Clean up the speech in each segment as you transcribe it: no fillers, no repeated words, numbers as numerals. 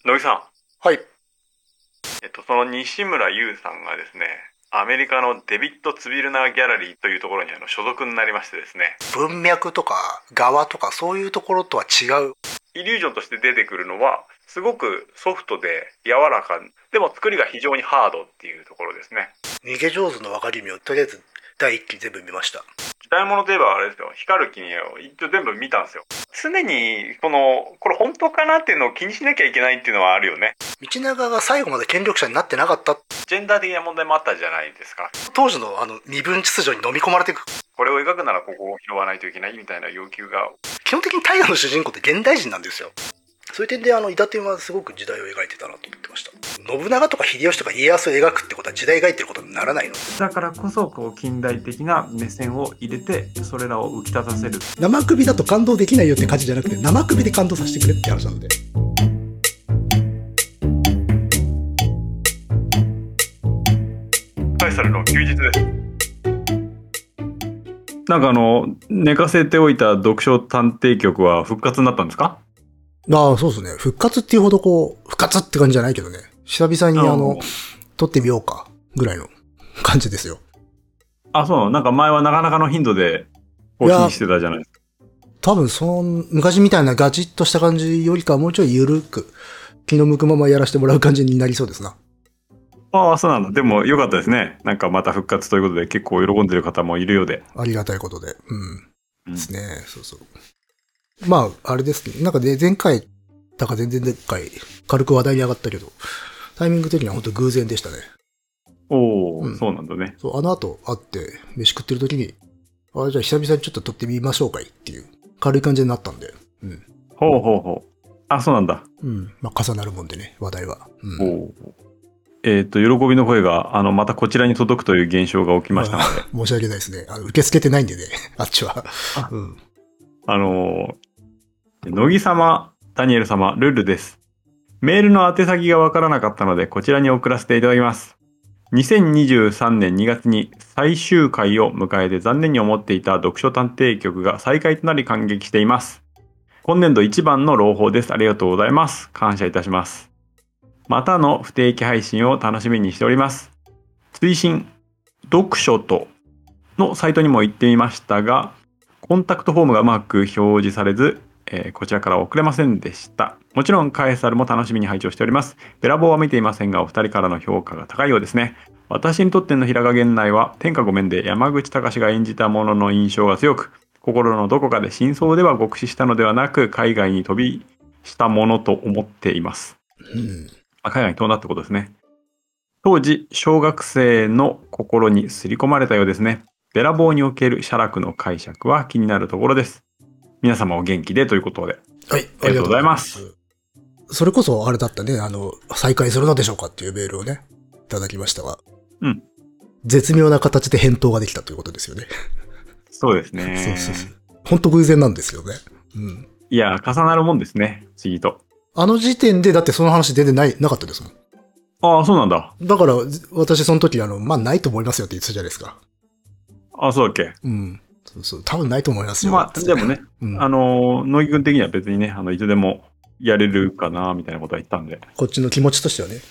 野木さん、 はい。 その西村優さんがですね、アメリカのデビッド・ツビルナー・ギャラリーというところに所属になりましてですね、 文脈とか側とかそういうところとは違う。 イリュージョンとして出てくるのは、すごくソフトで柔らか、でも作りが非常にハードっていうところですね。 逃げ上手の分かりみをとりあえず第一期全部見ました。 時代物といえばあれですよ、光る君を一応全部見たんですよ。常に、これ本当かなっていうのを気にしなきゃいけないっていうのはあるよね。 道長が最後まで権力者になってなかった。 ジェンダー的な問題もあったじゃないですか。 当時の身分秩序に飲み込まれていく。 これを描くならここを拾わないといけないみたいな要求が。 基本的に大河の主人公って現代人なんですよ。そういう点で伊達天はすごく時代を描いてたなと思ってました。信長とか秀吉とか家康を描くってことは時代描いてることにならないの。 だからこそ近代的な目線を入れてそれらを浮き立たせる。 生首だと感動できないよって感じじゃなくて、生首で感動させてくれって話なので。 カエサルの休日です。 なんか寝かせておいた読書探偵局は復活になったんですか？ ああ、そうですね。復活っていうほど復活って感じじゃないけどね。久々に撮ってみようか、ぐらいの感じですよ。 あ、そう。なんか前はなかなかの頻度で更新してたじゃないですか。 多分昔みたいなガチッとした感じよりかはもうちょいゆるく、気の向くままやらせてもらう感じになりそうですな。 ああ、そうなんだ。でも良かったですね。なんかまた復活ということで結構喜んでる方もいるようで。 ありがたいことで。ですね。そうそう。まあ、あれですね。なんかね、前回、だか前々回、軽く話題に上がったけど、タイミング的には本当偶然でしたね。 おー、そうなんだね。 そう、後会って、飯食ってる時に、じゃあ久々にちょっと撮ってみましょうかいっていう、軽い感じになったんで。 ほうほうほう。あ、そうなんだ。 まあ、重なるもんでね、話題は。 おー。喜びの声が、またこちらに届くという現象が起きましたので。 申し訳ないですね。受け付けてないんでね、あっちは。 乃木様、ダニエル様、ルルです。メールの宛先がわからなかったので、こちらに送らせていただきます。2023年2月に最終回を迎えて残念に思っていた読書探偵局が再開となり感激しています。今年度一番の朗報です。ありがとうございます。感謝いたします。またの不定期配信を楽しみにしております。追伸、読書とのサイトにも行ってみましたが、コンタクトフォームがうまく表示されず、こちらから送れませんでした。もちろんカエサルも楽しみに拝聴しております。ベラボーは見ていませんが、お二人からの評価が高いようですね。私にとっての平賀源内は天下御免で山口隆が演じたものの印象が強く、心のどこかで真相では極死したのではなく、海外に飛びしたものと思っています。海外に飛んだってことですね。当時、小学生の心に刷り込まれたようですね。ベラボーにおける写楽の解釈は気になるところです。皆様お元気でということで。 はい。 ありがとうございます。 それこそあれだったね、再開するのでしょうかっていうメールをね、いただきましたが。絶妙な形で返答ができたということですよね。 そうですね。 そう。本当偶然なんですよね。 いや、重なるもんですね。不思議と。 あの時点でだってその話出てなかったですもん。 ああ、そうなんだ。 だから、私その時まあないと思いますよって言ってたじゃないですか。 あ、そうだっけ。 そう、多分ないと思いますよ。 まあ、でもね、乃木君的には別にね、いつでもやれるかな、みたいなことは言ったんで。 こっちの気持ちとしてはね。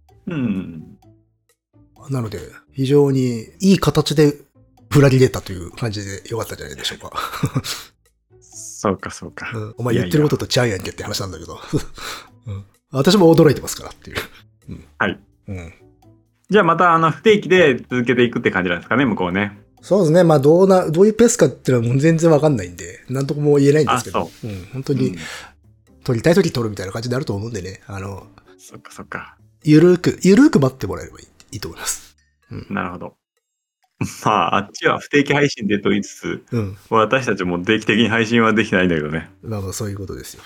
なので、非常にいい形で振られれたという感じでよかったんじゃないでしょうか。 そうか、そうか。 お前言ってることとちゃうやんけって話なんだけど。私も驚いてますからっていう。 はい。じゃあまた不定期で続けていくって感じなんですかね、向こうね。 そうですね。まあどういうペースかっていうのはもう全然わかんないんで、なんとも言えないんですけど。本当に、撮りたい時撮るみたいな感じになると思うんでね。 そっかそっか。 ゆるく待ってもらえればいいと思います。 なるほど。まあ、あっちは不定期配信でと言いつつ、私たちも定期的に配信はできないんだけどね。 まあそういうことですよ。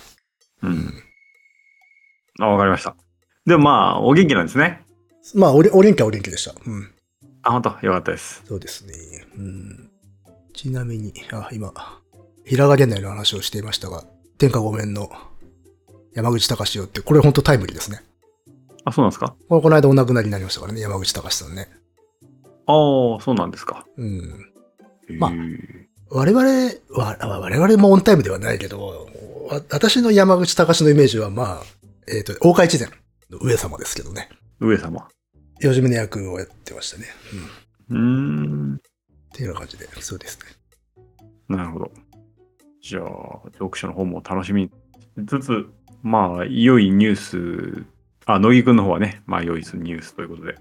わかりました。でもまあ、お元気なんですね。 まあ、お元気はお元気でした。 あ、本当よかったです。 そうですね。ちなみに、今、平賀源内の話をしていましたが、天下御免の山口隆よって、これ本当タイムリーですね。 あ、そうなんですか？ この間お亡くなりになりましたからね、山口隆さんね。 ああ、そうなんですか。 まあ、我々もオンタイムではないけど、私の山口隆のイメージはまあ、 大岡越前の上様ですけどね。 上様。 吉宗役をやってましたね。っていうような感じで、そうですね。 なるほど。じゃあ、読書の方も楽しみつつ、まあ、良いニュース、乃木くんの方はね、まあ、良いニュースということで。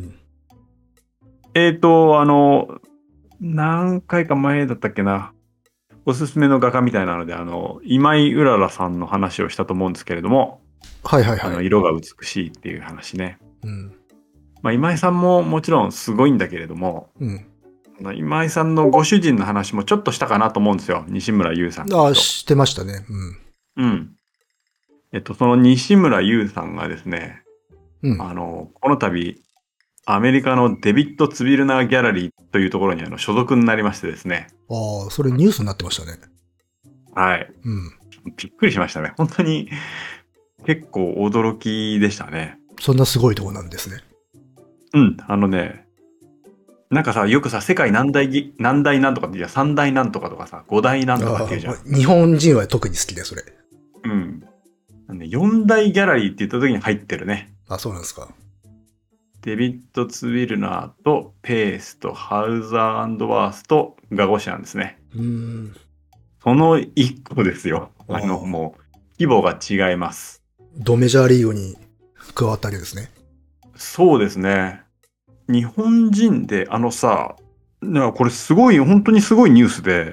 何回か前だったっけな、おすすめの画家みたいなので、今井うららさんの話をしたと思うんですけれども、 はいはいはい。 色が美しいっていう話ね。 うん。 まあ、今井さんももちろんすごいんだけれども、 うん。 今井さんのご主人の話もちょっとしたかなと思うんですよ。西村優さんと。 してましたね。 うん。その西村優さんがですね、 うん。 この度、アメリカのデビッド・ツビルナー・ギャラリーというところに所属になりましてですね。 それニュースになってましたね。 はい。 うん。 びっくりしましたね。本当に結構驚きでしたね。 そんなすごいとこなんですね。 うん。なんかさ、よくさ、世界何大なんとかって、いや、三大なんとかとかさ、五大なんとかっていうじゃん。 日本人は特に好きで、それ。 うん。四大ギャラリーって言った時に入ってるね。 そうなんですか。 デビッド・ツビルナーとペースとハウザー&ワースとガゴシなんですね。その一個ですよ。もう、規模が違います。 ドメジャーリーグに加わったわけですね。 そうですね。日本人でさ、これすごい、本当にすごいニュースで、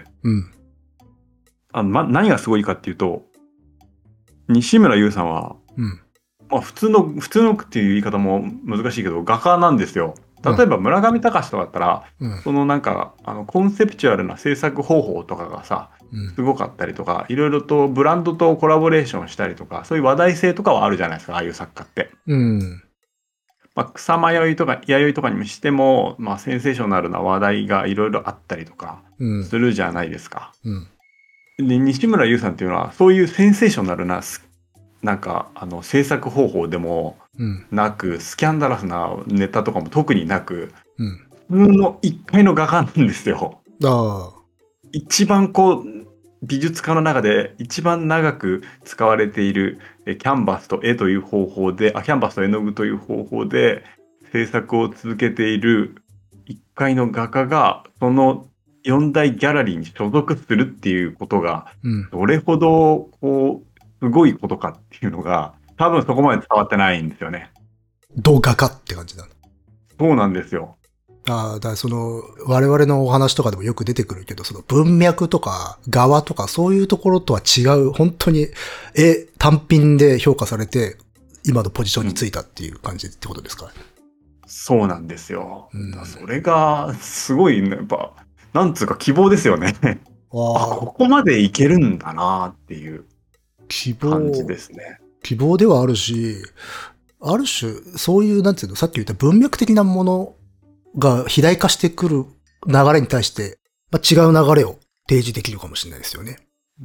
何がすごいかっていうと、西村優さんは、まあ普通のっていう言い方も難しいけど、画家なんですよ。例えば村上隆とかだったら、そのなんか、コンセプチュアルな制作方法とかがさ、すごかったりとか、いろいろとブランドとコラボレーションしたりとか、そういう話題性とかはあるじゃないですか、ああいう作家って。まあ、草間彌生とか弥生とかにもしても、まあ、センセーショナルな話題がいろいろあったりとかするじゃないですか。で、西村優さんっていうのは、そういうセンセーショナルな、なんか、制作方法でもなく、スキャンダラスなネタとかも特になく、普通の一回の画家なんですよ。一番こう、美術家の中で一番長く使われているキャンバスと絵という方法で、キャンバスと絵の具という方法で制作を続けている一回の画家が、その四大ギャラリーに所属するっていうことが、どれほどこう、すごいことかっていうのが、多分そこまで伝わってないんですよね。 どう画家って感じなんだ。 そうなんですよ。 だから我々のお話とかでもよく出てくるけど、その文脈とか側とかそういうところとは違う、本当に単品で評価されて、今のポジションについたっていう感じってことですか？ そうなんですよ。それが、すごい、やっぱ、なんつうか希望ですよね。ここまでいけるんだなっていう感じですね。 希望ではあるし、ある種、そういう、なんていうの、さっき言った文脈的なものが肥大化してくる流れに対して、違う流れを提示できるかもしれないですよね。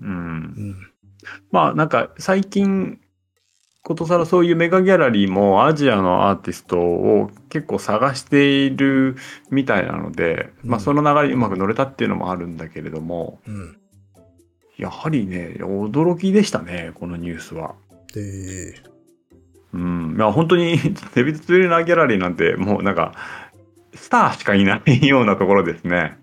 まあなんか最近、ことさらそういうメガギャラリーもアジアのアーティストを結構探しているみたいなので、まあその流れにうまく乗れたっていうのもあるんだけれども、やはりね、驚きでしたね、このニュースは。いや本当にデビッド・ツビルナーギャラリーなんてもうなんかスターしかいないようなところですね。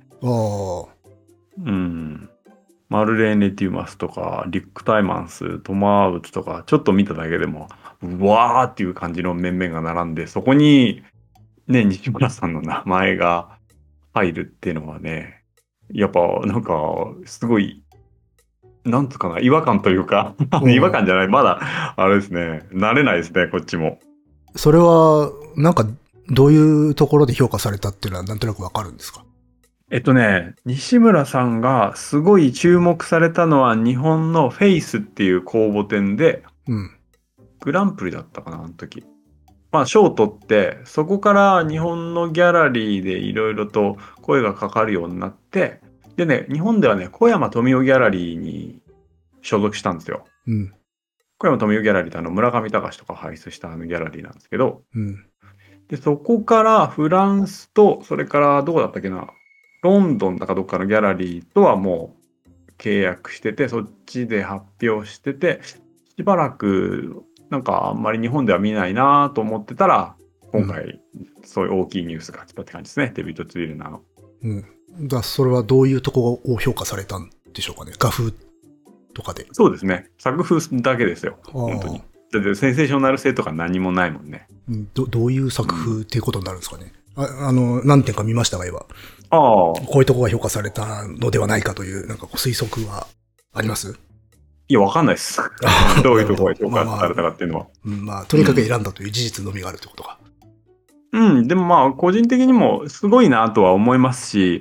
マルレーネ・デュマスとかリック・タイマンス、トマ・アウツとかちょっと見ただけでもうわーっていう感じの面々が並んで、そこにね西村さんの名前が入るっていうのはね、やっぱなんかすごいなんつうかな、違和感というか違和感じゃない、まだあれですね、慣れないですね、こっちも。 それはなんかどういうところで評価されたっていうのはなんとなくわかるんですか？ 西村さんがすごい注目されたのは日本のフェイスっていう公募展で、グランプリだったかな、あの時。まあ、賞を取って、そこから日本のギャラリーでいろいろと声がかかるようになって、でね、日本ではね、小山富夫ギャラリーに所属したんですよ。小山富夫ギャラリーって村上隆とか輩出したギャラリーなんですけど、で、そこからフランスと、それからどこだったっけな、ロンドンだかどっかのギャラリーとはもう契約してて、そっちで発表してて、しばらくなんかあんまり日本では見ないなと思ってたら、今回、そういう大きいニュースが来たって感じですね。デビッド・ツィルナーの。 それはどういうところを評価されたんでしょうかね。画風とかで。 そうですね。作風だけですよ。本当に。だってセンセーショナル性とか何もないもんね。 どういう作風っていうことになるんですかね。何点か見ましたが、今。 こういうところが評価されたのではないかという、なんか推測はあります？ いや、わかんないです。どういうところが評価されたかっていうのは。 とにかく選んだという事実のみがあるということか。 でもまあ、個人的にもすごいなとは思いますし、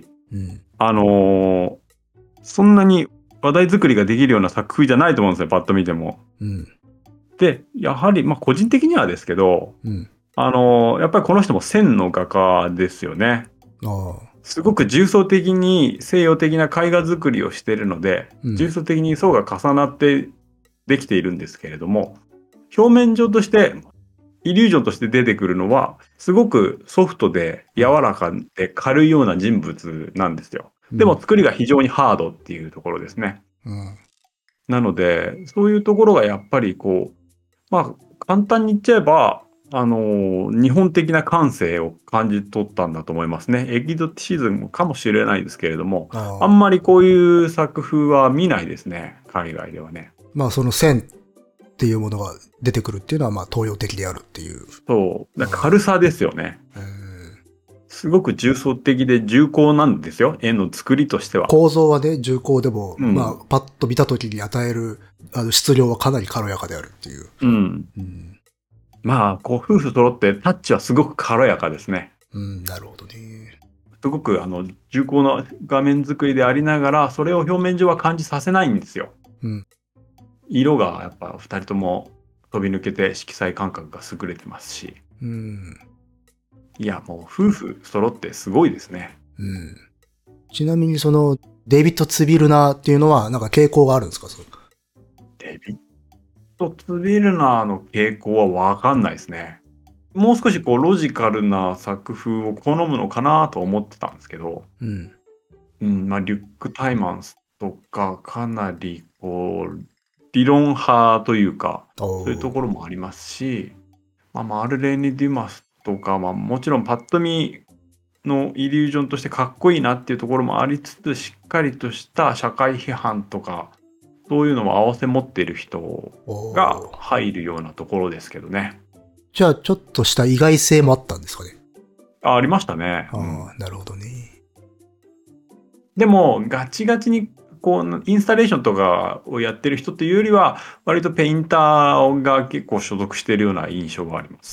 そんなに話題作りができるような作風じゃないと思うんですよ、パッと見ても。で、やはり、まあ個人的にはですけど、やっぱりこの人も線の画家ですよね。すごく重層的に西洋的な絵画作りをしているので、重層的に層が重なってできているんですけれども、表面上としてイリュージョンとして出てくるのはすごくソフトで柔らかで軽いような人物なんですよ。でも作りが非常にハードっていうところですね。なのでそういうところがやっぱりこう、まあ簡単に言っちゃえば日本的な感性を感じ取ったんだと思いますね。エキゾティシズムかもしれないですけれども、あんまりこういう作風は見ないですね、海外ではね。 まあその線っていうものが出てくるっていうのはまあ東洋的であるっていう。 そう、軽さですよね。すごく重層的で重厚なんですよ、絵の作りとしては。 構造はね、重厚でも、まあパッと見た時に与える質量はかなり軽やかであるっていう。 まあ、こう、夫婦揃ってタッチはすごく軽やかですね。 なるほどね。 すごく、重厚な画面作りでありながら、それを表面上は感じさせないんですよ。色がやっぱ二人とも飛び抜けて色彩感覚が優れてますし。いや、もう夫婦揃ってすごいですね。 ちなみにその、デイビッド・ツビルナーっていうのは、なんか傾向があるんですか？ デイビッド・ツビルナーの傾向はわかんないですね。もう少しこうロジカルな作風を好むのかなと思ってたんですけど、まあリュック・タイマンスとかかなりこう理論派というか、そういうところもありますし、まあ、マールレーニ・デュマスとか、まあ、もちろんパッと見のイリュージョンとしてかっこいいなっていうところもありつつ、しっかりとした社会批判とかそういうのも合わせ持っている人が入るようなところですけどね。 じゃあちょっとした意外性もあったんですかね。 ありましたね。 なるほどね。 でもガチガチにこうインスタレーションとかをやってる人っていうよりは割とペインターが結構所属しているような印象があります。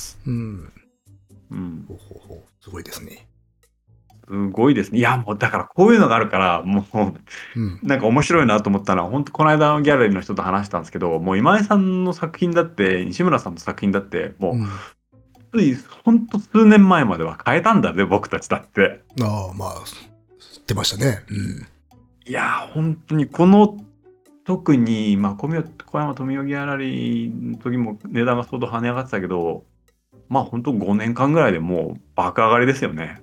すごいですね。 すごいですね。いやもうだからこういうのがあるからもう、なんか面白いなと思ったのは本当この間のギャラリーの人と話したんですけど、もう今井さんの作品だって西村さんの作品だってもう、つい本当数年前までは変えたんだね僕たちだって。 まあ言ってましたね。 いや本当にこの特にまあ小山富代ギャラリーの時も値段が相当跳ね上がってたけど、まあ本当5年間ぐらいでもう爆上がりですよね。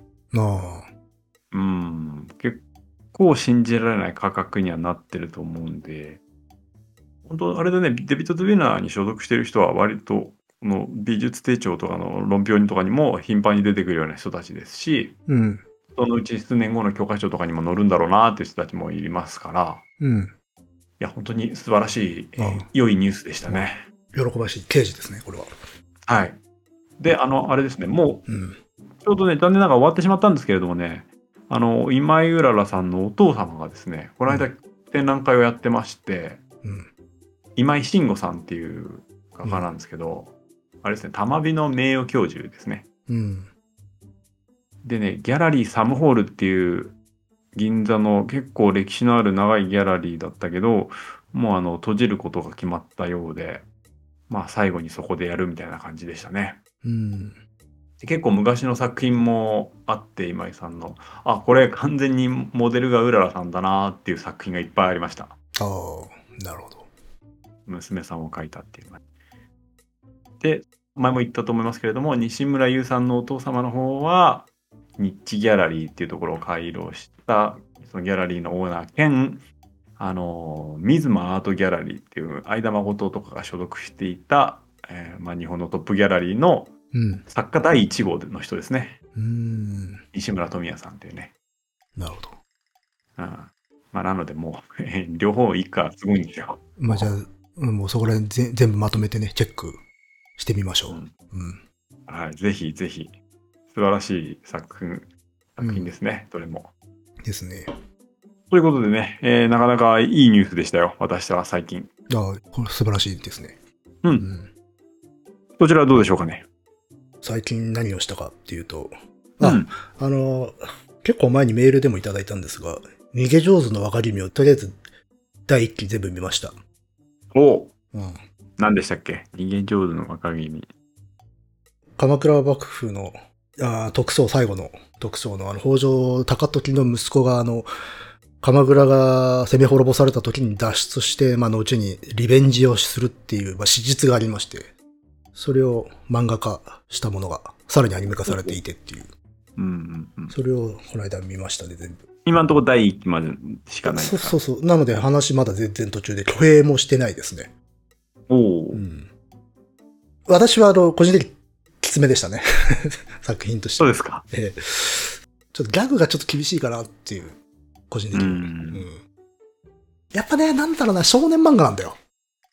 結構信じられない価格にはなってると思うんで、本当あれだね、デビッド・ツビナーに所属してる人は割とこの美術手帳とかの論評とかにも頻繁に出てくるような人たちですし、そのうち数年後の教科書とかにも載るんだろうなっていう人たちもいますから、いや本当に素晴らしい、良いニュースでしたね。 喜ばしい刑事ですね、これは。 はい。で、あれですね、もう、ちょうどね、残念ながら終わってしまったんですけれどもね、今井うららさんのお父様がですね、この間展覧会をやってまして、今井慎吾さんっていう画家なんですけど、あれですね、玉美の名誉教授ですね。でね、ギャラリーサムホールっていう銀座の結構歴史のある長いギャラリーだったけど、もう閉じることが決まったようで、まあ最後にそこでやるみたいな感じでしたね。結構昔の作品もあって、今井さんのこれ完全にモデルがうららさんだなっていう作品がいっぱいありました。 なるほど。 娘さんを描いたっていう。で前も言ったと思いますけれども、西村優さんのお父様の方はニッチギャラリーっていうところを開業したそのギャラリーのオーナー兼ミズマアートギャラリーっていう相田誠とかが所属していた日本のトップギャラリーのうん。 作家第1号の人ですね。石村富也さんっていうね。 なるほど。 なのでもう、両方一家すごいんですよ。 じゃあ、もうそこら辺全部まとめてね、チェックしてみましょう。 はい、ぜひぜひ、素晴らしい作品ですね、どれも。 ですね。 ということでね、なかなかいいニュースでしたよ、私は最近。 これ素晴らしいですね。 こちらはどうでしょうかね。 最近何をしたかっていうと、結構前にメールでもいただいたんですが、逃げ上手の若君をとりあえず第一期全部見ました。 何でしたっけ？逃げ上手の若君。 鎌倉幕府の特捜、最後の特捜の北条高時の息子が鎌倉が攻め滅ぼされた時に脱出して、後にリベンジをするっていう、史実がありまして、それを漫画化したものがさらにアニメ化されていてっていう。それをこの間見ましたね、全部。 今のところ第1期までしかないですか？ そう。なので話まだ全然途中で挙兵もしてないですね。私は個人的にきつめでしたね。作品として。 そうですか。 ちょっとギャグがちょっと厳しいかなっていう、個人的に。やっぱね、なんだろうな、少年漫画なんだよ。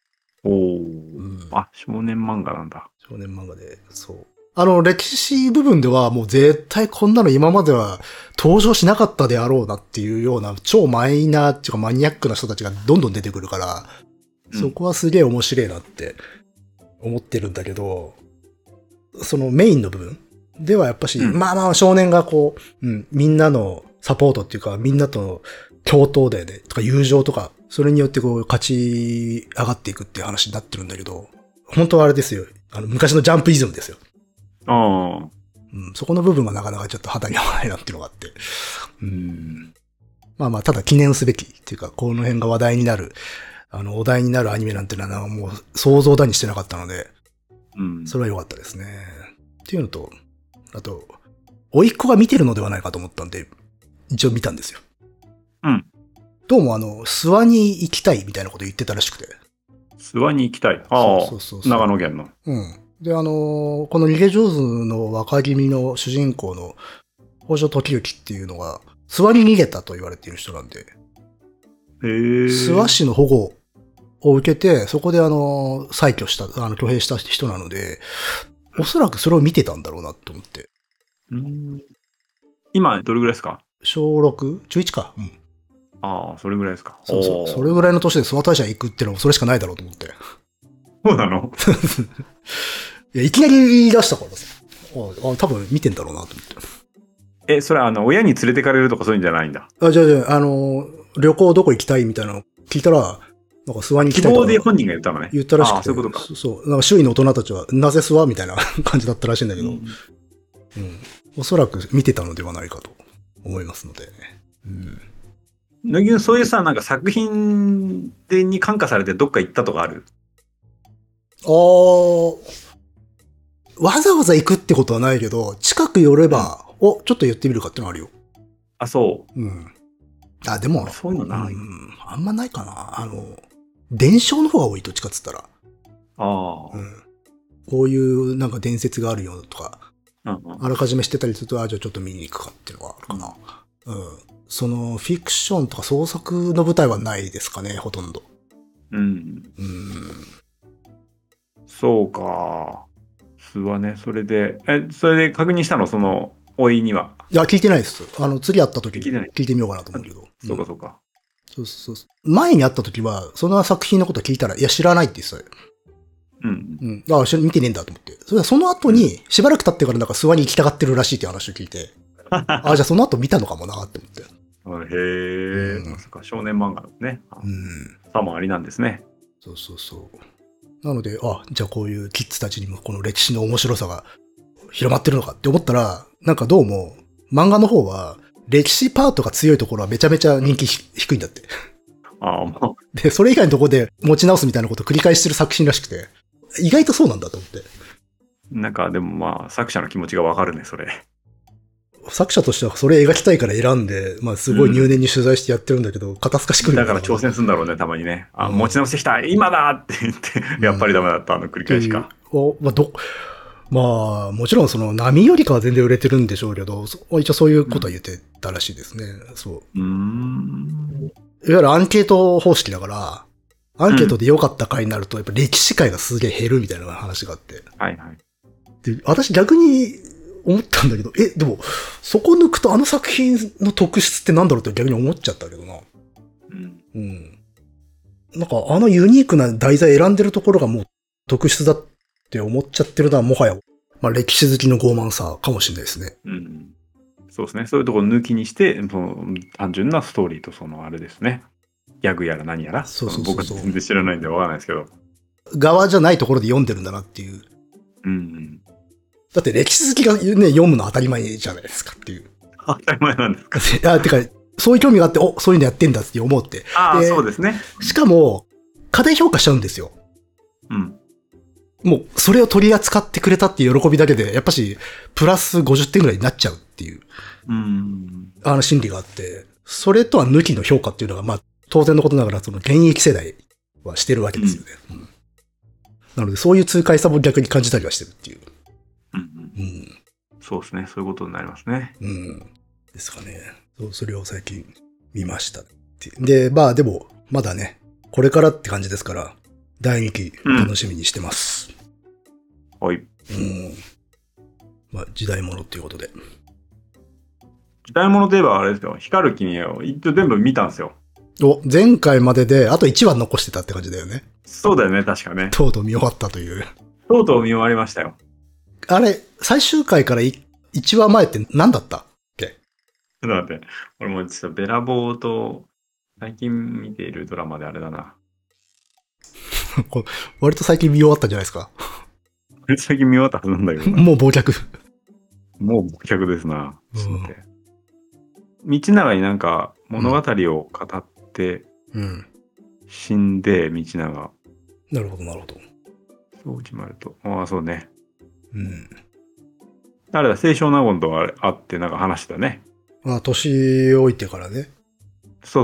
少年漫画なんだ。 少年漫画で、そう。歴史部分ではもう絶対こんなの今までは登場しなかったであろうなっていうような超マイナーっていうかマニアックな人たちがどんどん出てくるから、そこはすげえ面白いなって思ってるんだけど、そのメインの部分ではやっぱし、少年がみんなのサポートっていうか、みんなとの共闘でね、とか友情とか、それによって勝ち上がっていくっていう話になってるんだけど、本当はあれですよ。昔のジャンプイズムですよ。そこの部分がなかなかちょっと肌に合わないなっていうのがあって。ただ記念すべきっていうか、この辺が話題になる、お題になるアニメなんてのはもう想像だにしてなかったので、それは良かったですね。っていうのと、あと、甥っ子が見てるのではないかと思ったんで、一応見たんですよ。どうも諏訪に行きたいみたいなこと言ってたらしくて。 諏訪に行きたい。そう長野県の。 で、この逃げ上手の若君の主人公の北条時行っていうのが、諏訪に逃げたと言われている人なんで、諏訪市の保護を受けて、そこで再挙した、挙兵した人なので、おそらくそれを見てたんだろうなと思って。 今、どれぐらいですか？ 小 6?11 か。 それぐらいですか。 そう。それぐらいの年で諏訪大社行くってのもそれしかないだろうと思って。 そうなの？ いきなり言い出したからさ。多分見てんだろうなと思って。 それ親に連れてかれるとかそういうんじゃないんだ。 じゃあ、旅行どこ行きたいみたいなの聞いたら、なんか諏訪に行きたいとか。 希望で本人が言ったのね。 言ったらしくて。 そういうことか。 そう。なんか周囲の大人たちは、なぜ諏訪みたいな感じだったらしいんだけど、おそらく見てたのではないかと思いますのでね。 そういうさ、なんか作品に感化されてどっか行ったとかある？ わざわざ行くってことはないけど、近く寄れば、ちょっと寄ってみるかってのあるよ。 そう。 でも、 そういうのない。 あんまないかな。伝承の方が多い、どっちかっつったら。こういうなんか伝説があるよとか、あらかじめしてたりすると、じゃあちょっと見に行くかっていうのがあるかな。そのフィクションとか創作の舞台はないですかね、ほとんど。 そうか。諏訪ね、それで確認したの、その、おいには。 いや、聞いてないです。次会った時に聞いてみようかなと思うけど。 そうかそうか。 そう。前に会った時は、その作品のこと聞いたら、いや、知らないって言ってたよ。見てねえんだと思って。その後に、しばらく経ってからなんか諏訪に行きたがってるらしいっていう話を聞いて、じゃあその後見たのかもなって思って。 まさか少年漫画のね。さもありなんですね。 そう。なので、じゃあこういうキッズたちにもこの歴史の面白さが広まってるのかって思ったら、なんかどうも、漫画の方は、歴史パートが強いところはめちゃめちゃ人気低いんだって。で、それ以外のところで持ち直すみたいなことを繰り返してる作品らしくて、意外とそうなんだと思って。 なんかでも作者の気持ちがわかるね、それ。 作者としてはそれ描きたいから選んで、すごい入念に取材してやってるんだけど、肩透かしくるだから挑戦するんだろうね、たまにね。持ち直してきた今だって言って、やっぱりダメだった、繰り返しか。 まあ、もちろんその波よりかは全然売れてるんでしょうけど、一応そういうことは言ってたらしいですね。そう。いわゆるアンケート方式だから、アンケートで良かった回になると、やっぱ歴史回がすげえ減るみたいな話があって。 はいはい。 で、私逆に思ったんだけど、でも、そこ抜くとあの作品の特質ってなんだろうって逆に思っちゃったけどな。うん。なんかあのユニークな題材選んでるところがもう特質だって思っちゃってるのはもはや、まあ歴史好きの傲慢さかもしれないですね。 うん。そうですね。そういうところ抜きにして、その単純なストーリーとそのあれですね。ギャグやら何やら。 そう僕は全然知らないんでわからないですけど。 側じゃないところで読んでるんだなっていう。 うん。 だって歴史好きがね、読むの当たり前じゃないですかっていう。 当たり前なんですか。 てか、そういう興味があって、そういうのやってんだって思って。 そうですね。 しかも、過大評価しちゃうんですよ。 うん。 もう、それを取り扱ってくれたっていう喜びだけで、やっぱし、プラス50点ぐらいになっちゃうっていう、心理があって、それとは抜きの評価っていうのが、まあ、当然のことながら、その現役世代はしてるわけですよね。なので、そういう痛快さも逆に感じたりはしてるっていう。 そうですね。そういうことになりますね。 ですかね。それを最近見ました。で、まあでも、まだね、これからって感じですから、第2期楽しみにしてます。 はい。 まあ、時代物っていうことで。 時代物といえばあれですよ。光る君を一応全部見たんですよ。 前回までで、あと1話残してたって感じだよね。 そうだよね、確かね。 とうとう見終わったという。 とうとう見終わりましたよ。 あれ、最終回から1話前って何だったっけ？ ちょっと待って。俺もちょっとベラボーと最近見ているドラマであれだな。 割と最近見終わったんじゃないですか。 割と最近見終わったはずなんだけどな。 もう忘却。 もう忘却ですな。ちょっと待って。道長になんか物語を語って、死んで道長。 なるほど、なるほど。 そう決まると。ああ、そうね。あれだ、清少納言と会ってなんか話したね。 年老いてからね。 そう。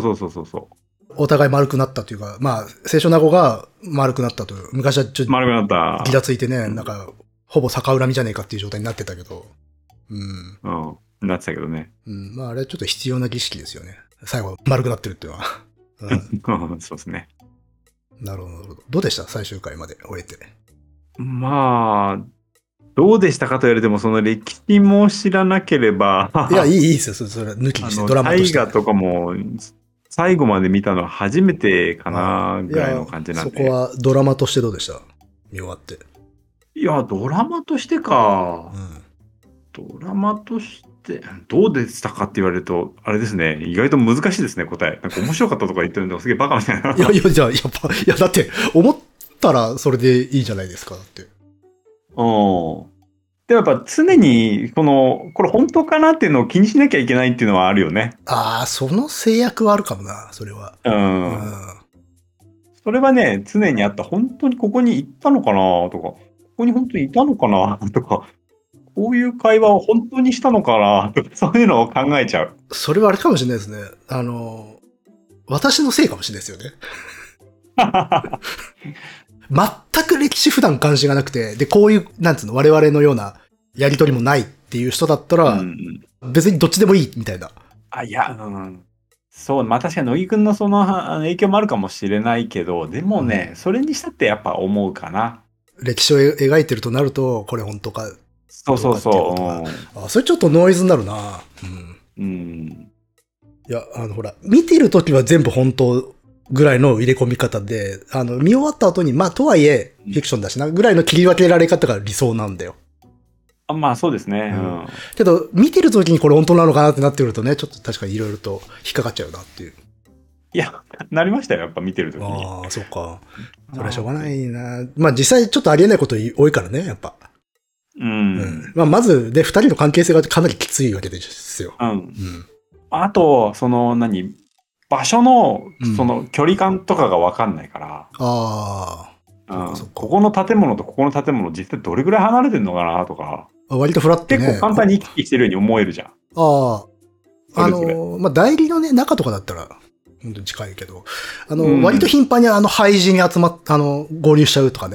お互い丸くなったというか、まあ、清少納言が丸くなったという。昔はちょっと丸くなった。 ギラついてね、なんか、ほぼ逆恨みじゃねえかっていう状態になってたけど。 なってたけどね。 まあ、あれちょっと必要な儀式ですよね。最後、丸くなってるっていうのは。 そうですね。 なるほど、なるほど。どうでした最終回まで終えて。 まあ、どうでしたかと言われても、その歴史も知らなければ。 いや、いいですよ。それ抜きにしてドラマとして。 大河とかも、最後まで見たのは初めてかな、ぐらいの感じなんで。 そこはドラマとしてどうでした見終わって。 いや、ドラマとしてか。ドラマとして、どうでしたかって言われると、あれですね、意外と難しいですね、答え。なんか面白かったとか言ってるのすげえバカみたいな。 いや、だって、思ったらそれでいいじゃないですか、だって。 でもやっぱ常に、これ本当かなっていうのを気にしなきゃいけないっていうのはあるよね。 その制約はあるかもな、それは。 それはね、常にあった。本当にここに行ったのかなとか、ここに本当にいたのかなとか、こういう会話を本当にしたのかなとか、そういうのを考えちゃう。 それはあれかもしれないですね。私のせいかもしれないですよね。全く歴史普段関心がなくて、で、こういう、なんつうの、我々のようなやりとりもないっていう人だったら、別にどっちでもいいみたいな。 そう、まあ確かに乃木くんのその影響もあるかもしれないけど、でもね、それにしたってやっぱ思うかな。 歴史を描いてるとなると、これ本当か。 そう。 それちょっとノイズになるな。いや、ほら、見てるときは全部本当ぐらいの入れ込み方で、見終わった後に、まあ、とはいえ、フィクションだしな、ぐらいの切り分けられ方が理想なんだよ。 まあ、そうですね。 けど、見てるときにこれ本当なのかなってなってくるとね、ちょっと確かにいろいろと引っかかっちゃうなっていう。 いや、なりましたよ、やっぱ見てるときに。 そうか。それはしょうがないな。まあ、実際ちょっとありえないこと多いからね、やっぱ。まあ、まず、で、二人の関係性がかなりきついわけですよ。 あと、場所の、距離感とかがわかんないから。ここの建物とここの建物、実際どれぐらい離れてんのかなとか。 割とフラットね。 結構簡単に行き来してるように思えるじゃん。 まあ、代理のね、中とかだったら、本当に近いけど、割と頻繁に廃寺に合流しちゃうとかね。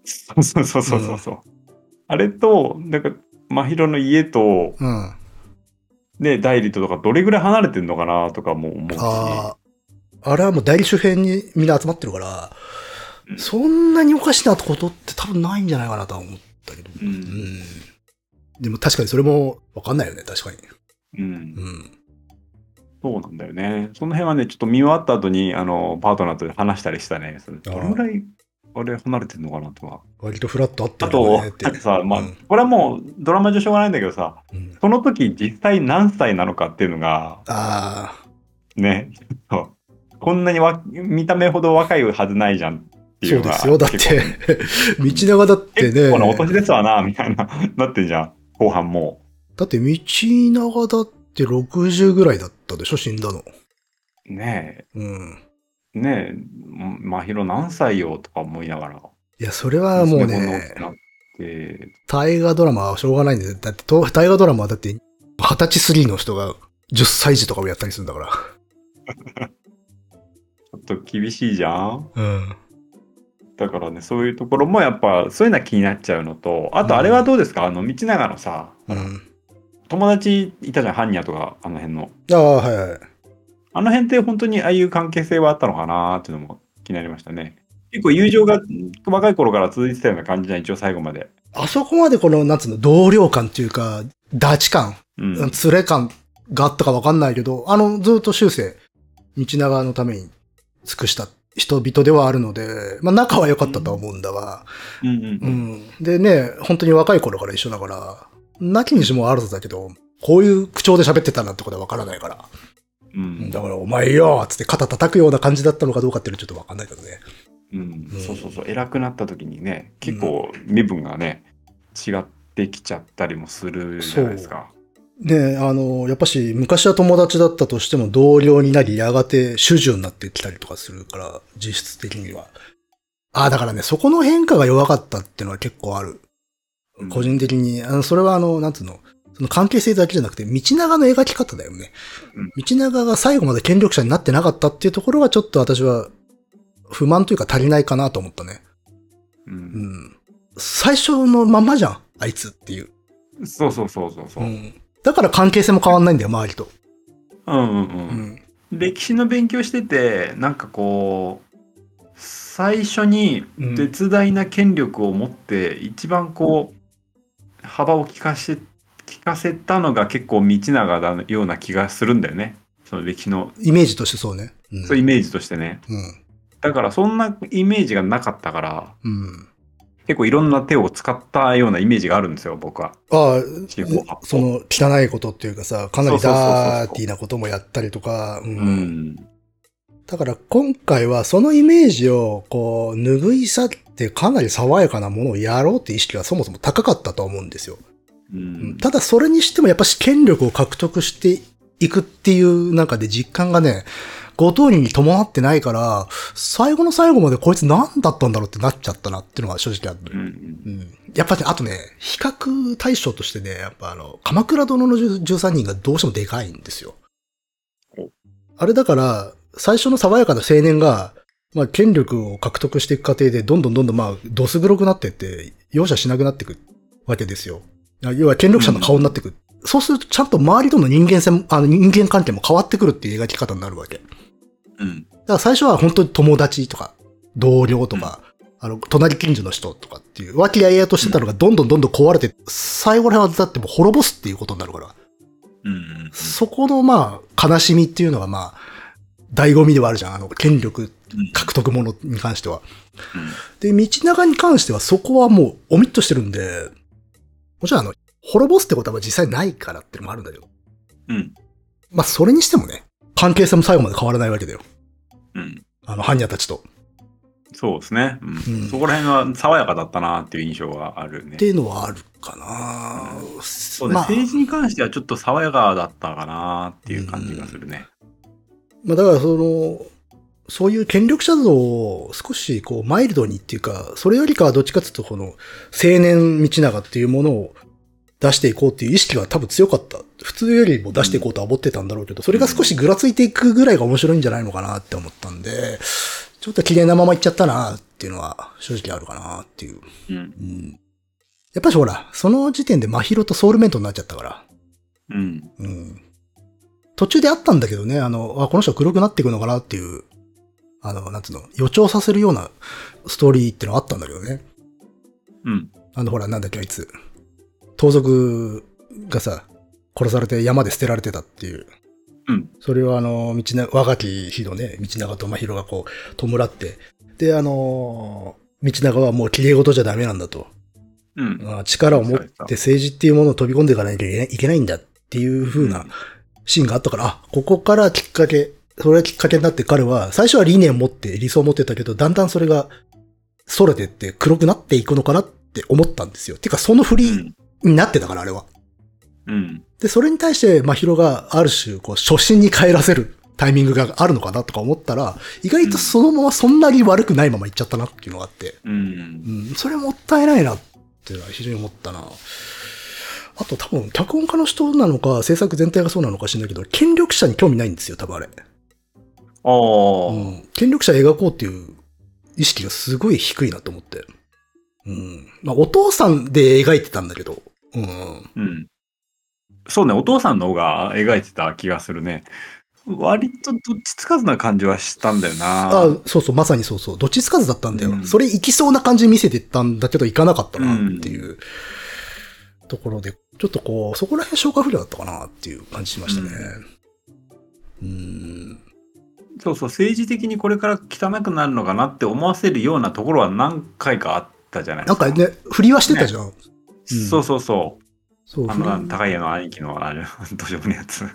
そう。あれと、なんか、真宙の家と、 うん。 ね、代理とかどれぐらい離れてんのかなとかも思うし。 ああ、あれはもう代理周辺にみんな集まってるから、 うんそんなにおかしなことって多分ないんじゃないかなとは思ったけど。 うんでも確かにそれもわかんないよね、確かに。 うん。 うん。 そうなんだよね。その辺はね、ちょっと見終わった後に、パートナーと話したりしたね。それどれぐらい、あれ離れてんのかなとか。 割とフラット合ってあとるよねっ、て。 なんかさ、まあ、 うんこれはもうドラマ上しょうがないんだけどさ、 うんその時実際何歳なのかっていうのが、 あね、そうこんなに見た目ほど若いはずないじゃんってあ、 いうのが。 そうですよ。だっ結構て、道長だって結構なおね、 年ですわな、みたいな、なってんじゃん。後半も。 だって道長だって60ぐらいだったでしょ、死んだの。 ねうん。 え、ねえ、真宙何歳よとか思いながら。 いや、それはもう娘こんな大きねく、なって、 大河ドラマはしょうがないんで、だって大河ドラマはだって、20歳過ぎの人が10歳児とかをやったりするんだから。 ちょっと厳しいじゃん。 うん。 だからね、そういうところもやっぱ、そういうのは気になっちゃうのと、あとあれはどうですか、道長のさ、 うん。 友達いたじゃん、般若とか、あの辺の。 ああ、はいはい。 あの辺って本当にああいう関係性はあったのかなっていうのも気になりましたね。結構友情が若い頃から続いてたような感じじゃん、一応最後まで。 あそこまでこの、なんつうの、同僚感っていうか、ダチ感、 うん。 連れ感があったかわかんないけど、ずっと終生、道長のために尽くした人々ではあるので、まあ仲は良かったとは思うんだが、 うんうんううん。 ん。でね、本当に若い頃から一緒だから、なきにしもあらずだけど、こういう口調で喋ってたなんてことはわからないから。 うんだから、お前よつって肩叩くような感じだったのかどうかっていうのはちょっとわかんないけどね。 うん、そう。偉くなった時にね、結構身分がね、違ってきちゃったりもするじゃないですか。 ねやっぱし、昔は友達だったとしても同僚になり、やがて主従になってきたりとかするから、実質的には。だからね、そこの変化が弱かったっていうのは結構ある。 うん個人的に。それはなんつうの、その関係性だけじゃなくて、道長の描き方だよね。道長が最後まで権力者になってなかったっていうところがちょっと私は不満というか足りないかなと思ったね。 う。 うんん。最初のまんまじゃん、あいつっていう。 そう。 うん。だから関係性も変わんないんだよ、周りと。 うん。歴史の勉強してて、なんかこう、最初に絶大な権力を持って、一番こう、幅を利かせたのが結構道長だような気がするんだよね。その歴史の、 イメージとしてそうね。うん。 そういうイメージとしてね。 うん。 だからそんなイメージがなかったから、 うん。 結構いろんな手を使ったようなイメージがあるんですよ、僕は。 そ地方発砲の汚いことっていうかさ、かなりダーティーなこともやったりとか、 うん。 だから今回はそのイメージをこう拭い去ってかなり爽やかなものをやろうって意識がそもそも高かったと思うんですよ。 うん。 ただそれにしてもやっぱし権力を獲得していくっていう中で実感がね、ご当人に伴ってないから、最後の最後までこいつ何だったんだろうってなっちゃったなっていうのが正直ある。 うん。 やっぱね、あとね、比較対象としてね、やっぱ鎌倉殿の13人がどうしてもでかいんですよお。 あれだから、最初の爽やかな青年が、まあ、権力を獲得していく過程で、どんどん、まあ、どす黒くなっていって、容赦しなくなっていくわけですよ。要は権力者の顔になっていく。そうすると、ちゃんと周りとの人間関係も変わってくるっていう描き方になるわけ。 うん。 だから最初は本当に友達とか、同僚とか、隣近所の人とかっていう、和気あいあいとしてたのがどんどん壊れて、最後ら辺はだってもう滅ぼすっていうことになるから。 うん。 そこのまあ、悲しみっていうのがまあ、醍醐味ではあるじゃん。権力獲得ものに関しては。で、道長に関してはそこはもうオミットしてるんで、もちろん滅ぼすってことは実際ないからっていうのもあるんだけど。 うん。 まあ、それにしてもね、関係性も最後まで変わらないわけだよ。 うん。 般若たちと。 そうですね。うん。そこら辺は爽やかだったなっていう印象があるね。 っていうのはあるかな。 そうね、 まあ、 政治に関してはちょっと爽やかだったかなっていう感じがするね。 まあだからそういう権力者像を少しこうマイルドにっていうか、それよりかはどっちかっていうとこの青年道長っていうものを出していこうっていう意識は多分強かった。普通よりも出していこうとは思ってたんだろうけど、それが少しぐらついていくぐらいが面白いんじゃないのかなって思ったんで、ちょっと綺麗なままいっちゃったなっっていうのは正直あるかなっていう。 うん。 うん。やっぱりほら、その時点で真宙とソウルメイトになっちゃったから。 うん。 うん。途中であったんだけどね、この人黒くなっていくのかなっていう、なんつうの、予兆させるようなストーリーってのはあったんだけどね。 うん。 ほら、なんだっけ、あいつ。盗賊がさ、殺されて山で捨てられてたっていう。 うん。 それを若き日のね、道長と真宙がこう、弔って。で、道長はもう綺麗事じゃダメなんだと。 うん。 力を持って政治っていうものを飛び込んでいかなきゃいけないんだっていう風なシーンがあったから、ここからきっかけ、それがきっかけになって彼は、最初は理念を持って理想を持ってたけど、だんだんそれが、それてって黒くなっていくのかなって思ったんですよ。てか、その振りになってたから、あれは。 うん。 で、それに対して、真宙がある種、こう、初心に帰らせるタイミングがあるのかなとか思ったら、意外とそのままそんなに悪くないままいっちゃったなっていうのがあって。 うん。 それもったいないなっていうのは非常に思ったな。あと多分、脚本家の人なのか、制作全体がそうなのか知んないけど、権力者に興味ないんですよ、多分あれ。権力者描こうっていう意識がすごい低いなと思って。まあ、お父さんで描いてたんだけど。うん。 そうね、お父さんの方が描いてた気がするね。割とどっちつかずな感じはしたんだよな。 そうそう、まさにそうそう。どっちつかずだったんだよ。それ行きそうな感じ見せてたんだけど、行かなかったなっていうところで、ちょっとこう、そこら辺消化不良だったかなっていう感じしましたね。 そうそう、政治的にこれから汚くなるのかなって思わせるようなところは何回かあったじゃないですか。 なんかね、振りはしてたじゃん。 そうそうそう。 そう、 高家の兄貴の土壌のやつ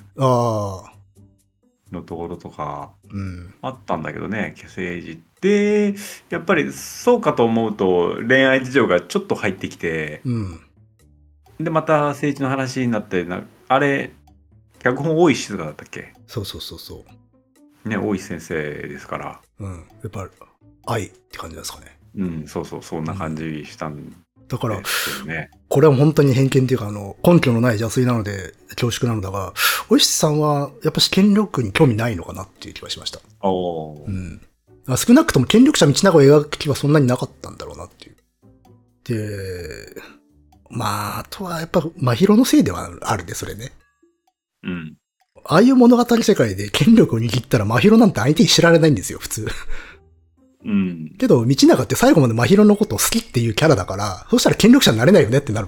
のところとかあったんだけどね、政治ってやっぱりそうかと思うと恋愛事情がちょっと入ってきて、でまた政治の話になってあれ脚本大石静香だったっけ？ そうね、大石先生ですから、 やっぱり愛って感じですかね。 そうそう、そんな感じしたんだから、 ね、 これは本当に偏見っていうか、根拠のない邪推なので恐縮なのだが、お石さんはやっぱし権力に興味ないのかなっていう気がしました。少なくとも権力者道長を描く気はそんなになかったんだろうなっていう。で、まあ、あとはやっぱ真宙のせいではあるね、それね。ああいう物語世界で権力を握ったら真宙なんて相手に知られないんですよ、普通。けど、道長って最後まで真宙のことを好きっていうキャラだから、そしたら権力者になれないよねってなる。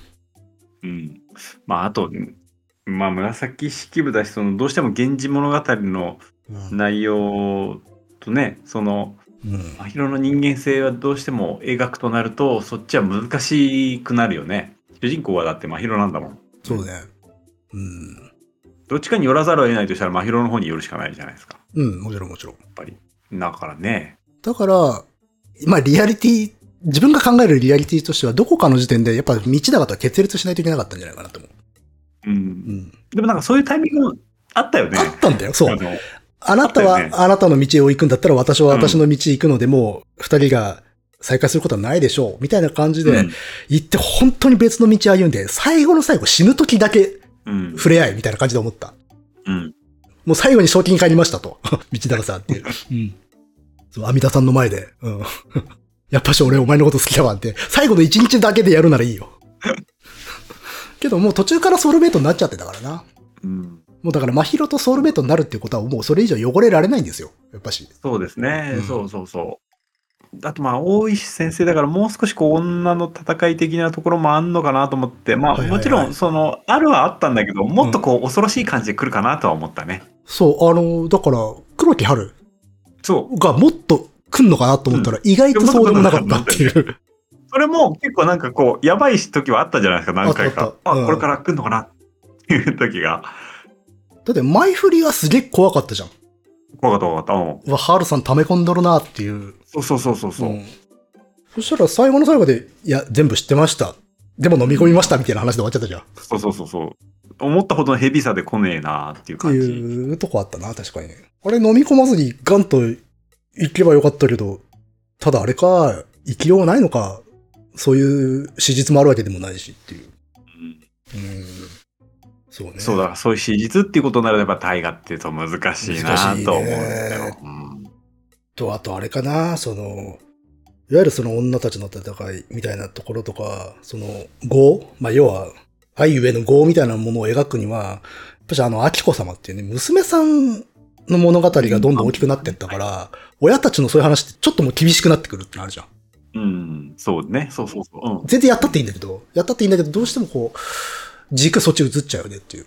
まあ、あと、まあ、紫式部だし、どうしても源氏物語の内容とね、真宙の人間性はどうしても描くとなると、そっちは難しくなるよね。主人公はだって真宙なんだもん。 そうね。 どっちかに寄らざるを得ないとしたら真宙の方に寄るしかないじゃないですか。 もちろんもちろん。 やっぱり。だからね。 だから、まあリアリティ、自分が考えるリアリティとしてはどこかの時点でやっぱ道長とは決裂しないといけなかったんじゃないかなと思う。 でもなんかそういうタイミングもあったよね。 あったんだよ、そう。あなたはあなたの道を行くんだったら私は私の道行くのでもう二人が再会することはないでしょう。みたいな感じで行って本当に別の道歩んで最後の最後死ぬ時だけ触れ合いみたいな感じで思った。もう最後に正気に帰りましたと。道長さんっていう。そう、阿弥陀さんの前で。やっぱし俺お前のこと好きだわって。最後の一日だけでやるならいいよ。けどもう途中からソウルメイトになっちゃってたからな。もうだから真宙とソウルメイトになるっていうことはもうそれ以上汚れられないんですよ。やっぱし。 そうですね。そうそうそう。あとまあ大石先生だからもう少しこう女の戦い的なところもあんのかなと思って、まあもちろんあるはあったんだけど、もっとこう恐ろしい感じで来るかなとは思ったね。 そう、だから黒木春がもっと来んのかなと思ったら意外とそうでもなかったっていう。 それも結構なんかこうやばい時はあったじゃないですか、何回か。これから来んのかなっていう時が。 だって前振りはすげえ怖かったじゃん。 怖かった。 ハルさん溜め込んどるなっていう。 そう。そしたら最後の最後で、いや、全部知ってました。でも飲み込みましたみたいな話で終わっちゃったじゃん。 そう。思ったほどのヘビさで来ねえなっていう感じ。 っていうとこあったな、確かに。あれ飲み込まずにガンと行けばよかったけど、ただあれか、生きようがないのか、そういう史実もあるわけでもないしっていう。そうね。 そうだ、そういう史実っていうことになれば大河っていうと難しいなと思うんだよ。 あとあれかな、 いわゆるその女たちの戦いみたいなところとか、その業、まあ要は愛ゆえの業みたいなものを描くには、やっぱし明子様っていうね、娘さんの物語がどんどん大きくなっていったから、親たちのそういう話ってちょっともう厳しくなってくるってのあるじゃん。 うん、そうね。そうそうそう。 全然やったっていいんだけど、どうしてもこう、軸そっち移っちゃうよねっていう。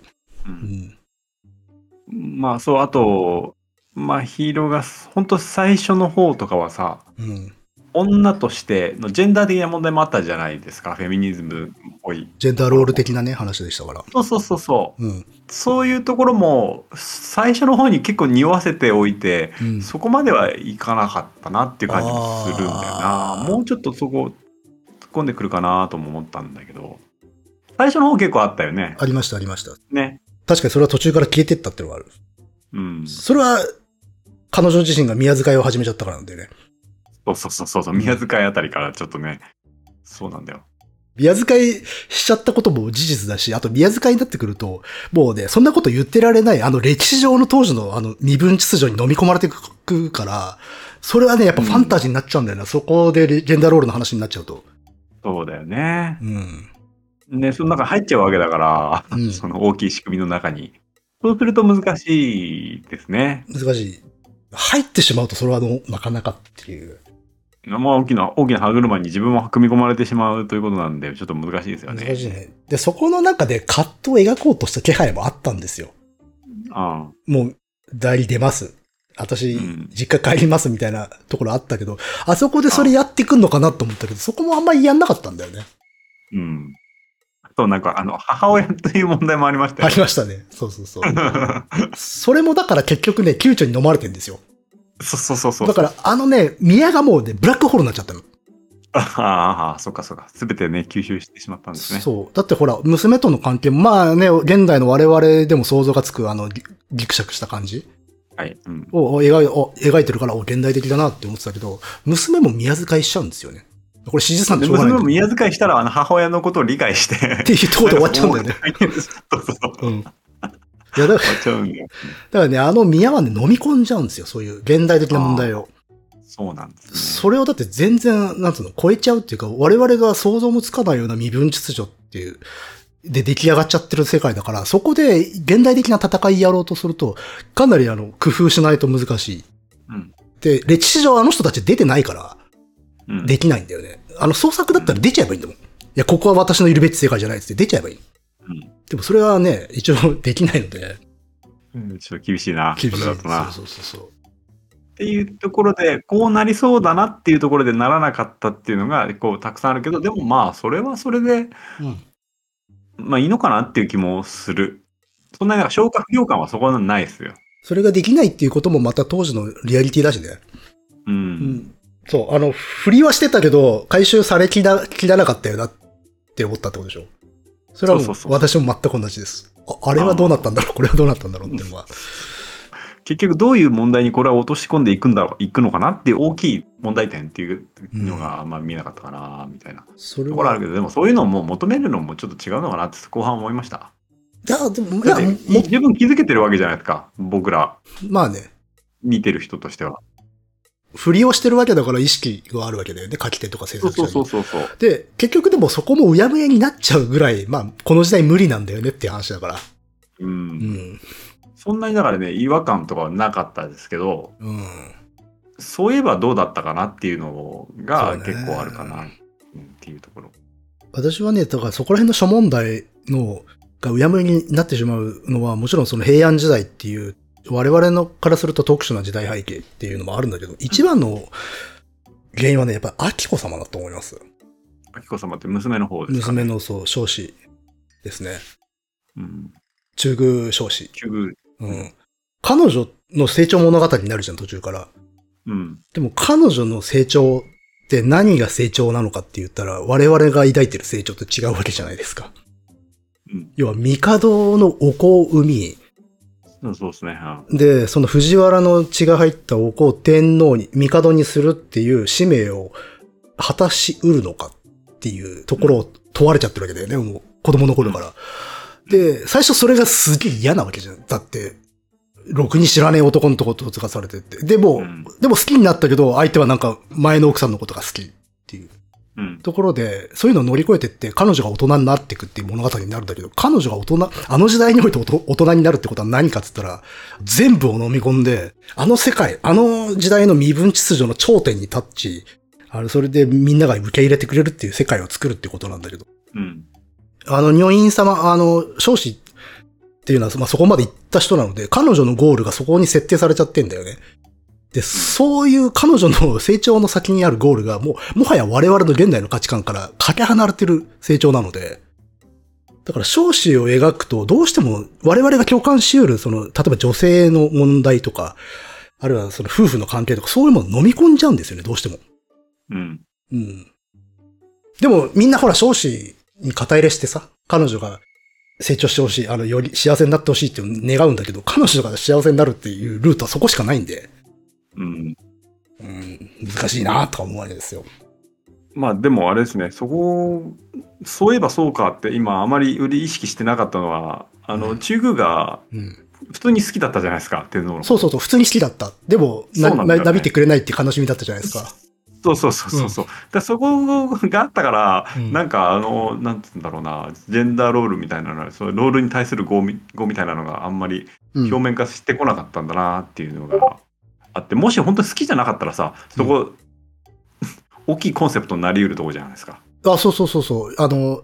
まあそう、あと、まあヒーローが、本当最初の方とかはさ、女としてのジェンダー的な問題もあったじゃないですか。フェミニズムっぽい。 ジェンダーロール的なね、話でしたから。 そう。そういうところも、最初の方に結構匂わせておいて、そこまではいかなかったなっていう感じもするんだよな。もうちょっとそこ、突っ込んでくるかなとも思ったんだけど。最初の方結構あったよね。 ありました。 ね。 確かにそれは途中から消えてったっていうのがある。それは、彼女自身が宮遣いを始めちゃったからなんでね。 そう。宮遣いあたりからちょっとね、そうなんだよ。 宮遣いしちゃったことも事実だし、あと宮遣いになってくると、もうね、そんなこと言ってられない、歴史上の当時の身分秩序に飲み込まれてくから、それはね、やっぱファンタジーになっちゃうんだよな。そこでジェンダーロールの話になっちゃうと。 そうだよね。ね、その中入っちゃうわけだから、その大きい仕組みの中に。そうすると難しいですね。 難しい。入ってしまうとそれはなかなかっていう。 まあ大きな歯車に自分も組み込まれてしまうということなんで、ちょっと難しいですよね。 難しいね。で、そこの中で葛藤を描こうとした気配もあったんですよ。もう、代理出ます。私、実家帰りますみたいなところあったけど、あそこでそれやってくんのかなと思ったけど、そこもあんまりやんなかったんだよね。 そう、なんか母親という問題もありましたよね。 ありましたね。そう。それもだから結局ね、窮地に飲まれてるんですよ。 そう。 だから宮がもうね、ブラックホールになっちゃったの。 そっか。すべてね、吸収してしまったんですね。 そう。だってほら、娘との関係も、まあね、現代の我々でも想像がつく、ギクシャクした感じ。 はい。 を描いてるから、現代的だなって思ってたけど、娘も宮遣いしちゃうんですよね。これ指示さんでしょうがない。 娘も宮遣いしたら、母親のことを理解して。 っていうところで終わっちゃうんだよね。いや、だからね、宮はね、飲み込んじゃうんですよ。そういう現代的な問題を。 そうなんですね。 それをだって全然、超えちゃうっていうか、我々が想像もつかないような身分秩序っていう、で出来上がっちゃってる世界だから、そこで現代的な戦いやろうとすると、かなり工夫しないと難しい。で、歴史上人たち出てないから、できないんだよね。創作だったら出ちゃえばいいんだもん。いや、ここは私のいるべき世界じゃないって出ちゃえばいい。でもそれはね、一応できないので。 ちょっと厳しいな。 厳しい。 それだとな。 そう。 っていうところで、こうなりそうだなっていうところでならなかったっていうのが、たくさんあるけど、でもまあ、それはそれで、まあいいのかなっていう気もする。そんなに消化不良感はそこはないですよ。 それができないっていうこともまた当時のリアリティだしね。そう、振りはしてたけど、回収されきらなかったよなって思ったってことでしょ。それはもう私も全く同じです。あれはどうなったんだろう、これはどうなったんだろうっていうのは。 結局どういう問題にこれは落とし込んでいくのかなっていう大きい問題点っていうのがあんま見えなかったかな、みたいな。ところあるけど、でもそういうのも求めるのもちょっと違うのかなって後半思いました。 いや、でも、 十分気づけてるわけじゃないですか、僕ら。 まあね。 見てる人としては。 振りをしてるわけだから意識があるわけだよね。書き手とか制作者に。 そう。 で、結局でもそこもうやむやになっちゃうぐらい、まあ、この時代無理なんだよねっていう話だから。 そんなにだからね、違和感とかはなかったですけど、そういえばどうだったかなっていうのが結構あるかなっていうところ。 私はね、だからそこら辺の諸問題がうやむやになってしまうのは、もちろんその平安時代っていう、我々のからすると特殊な時代背景っていうのもあるんだけど、一番の原因はね、やっぱり明子様だと思います。 明子様って娘の方ですかね。娘の少子ですね。中宮少子。彼女の成長物語になるじゃん、途中から。でも彼女の成長って何が成長なのかって言ったら、我々が抱いてる成長と違うわけじゃないですか。要は、帝のお子を産み、 そうですね。 で、その藤原の血が入ったお子を天皇に、帝にするっていう使命を果たし得るのかっていうところを問われちゃってるわけだよね、もう子供の頃から。で、最初それがすげえ嫌なわけじゃん。だって、 ろくに知らねえ男のとことつかされてって。でも、 うん。 でも好きになったけど、相手はなんか前の奥さんのことが好きっていううん。 ところで、そういうのを乗り越えてって彼女が大人になっていくっていう物語になるんだけど、彼女があの時代において大人になるってことは何かっつったら、全部を飲み込んで、あの世界、あの時代の身分秩序の頂点にタッチ、それでみんなが受け入れてくれるっていう世界を作るってことなんだけど。 うん。 女院様、少子っていうのは、まあ、そこまで行った人なので、彼女のゴールがそこに設定されちゃってんだよね。で、そういう彼女の成長の先にあるゴールが、もはや我々の現代の価値観からかけ離れてる成長なので、だから少子を描くと、どうしても我々が共感し得る、例えば女性の問題とか、あるいはその夫婦の関係とか、そういうものを飲み込んじゃうんですよね、どうしても。 うん。 うん。でも、みんなほら、少子に肩入れしてさ、彼女が成長してほしい、より幸せになってほしいって願うんだけど、彼女が幸せになるっていうルートはそこしかないんで、 うん。 難しいなとか思うわけですよ。 まあでもあれですね、そういえばそうかって今あまり意識してなかったのは、中宮が普通に好きだったじゃないですか、天皇の。 そう、普通に好きだった。でも、なびてくれないって悲しみだったじゃないですか。 そう。そこがあったから、なんかなんつうんだろうな、ジェンダーロールみたいなの、そのロールに対する語みたいなのがあんまり表面化してこなかったんだなっていうのがあって、もし本当に好きじゃなかったらさ、そこ、大きいコンセプトになり得るとこじゃないですか。 そう。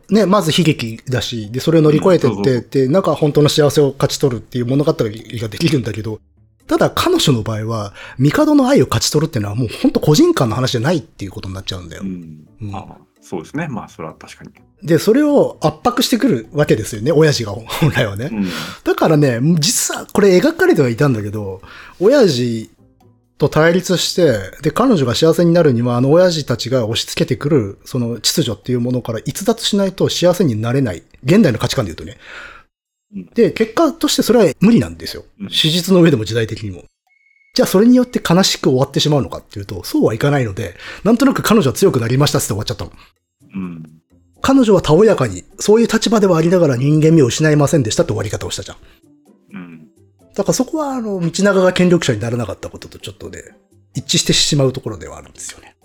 まず悲劇だし、で、それを乗り越えてって、なんか本当の幸せを勝ち取るっていう物語ができるんだけど、ただ彼女の場合は、帝の愛を勝ち取るっていうのはもう本当個人間の話じゃないっていうことになっちゃうんだよ。 そうですね。まあ、それは確かに。 で、それを圧迫してくるわけですよね、親父が本来はね。だからね、実はこれ描かれてはいたんだけど、親父と対立して、で、彼女が幸せになるには、親父たちが押し付けてくる、その秩序っていうものから逸脱しないと幸せになれない。現代の価値観で言うとね。で、結果としてそれは無理なんですよ。史実の上でも時代的にも。じゃあそれによって悲しく終わってしまうのかっていうと、そうはいかないので、なんとなく彼女は強くなりましたって終わっちゃったの。彼女はたおやかに、そういう立場ではありながら人間味を失いませんでしたって終わり方をしたじゃん。だからそこは、道長が権力者にならなかったこととちょっとね、一致してしまうところではあるんですよね。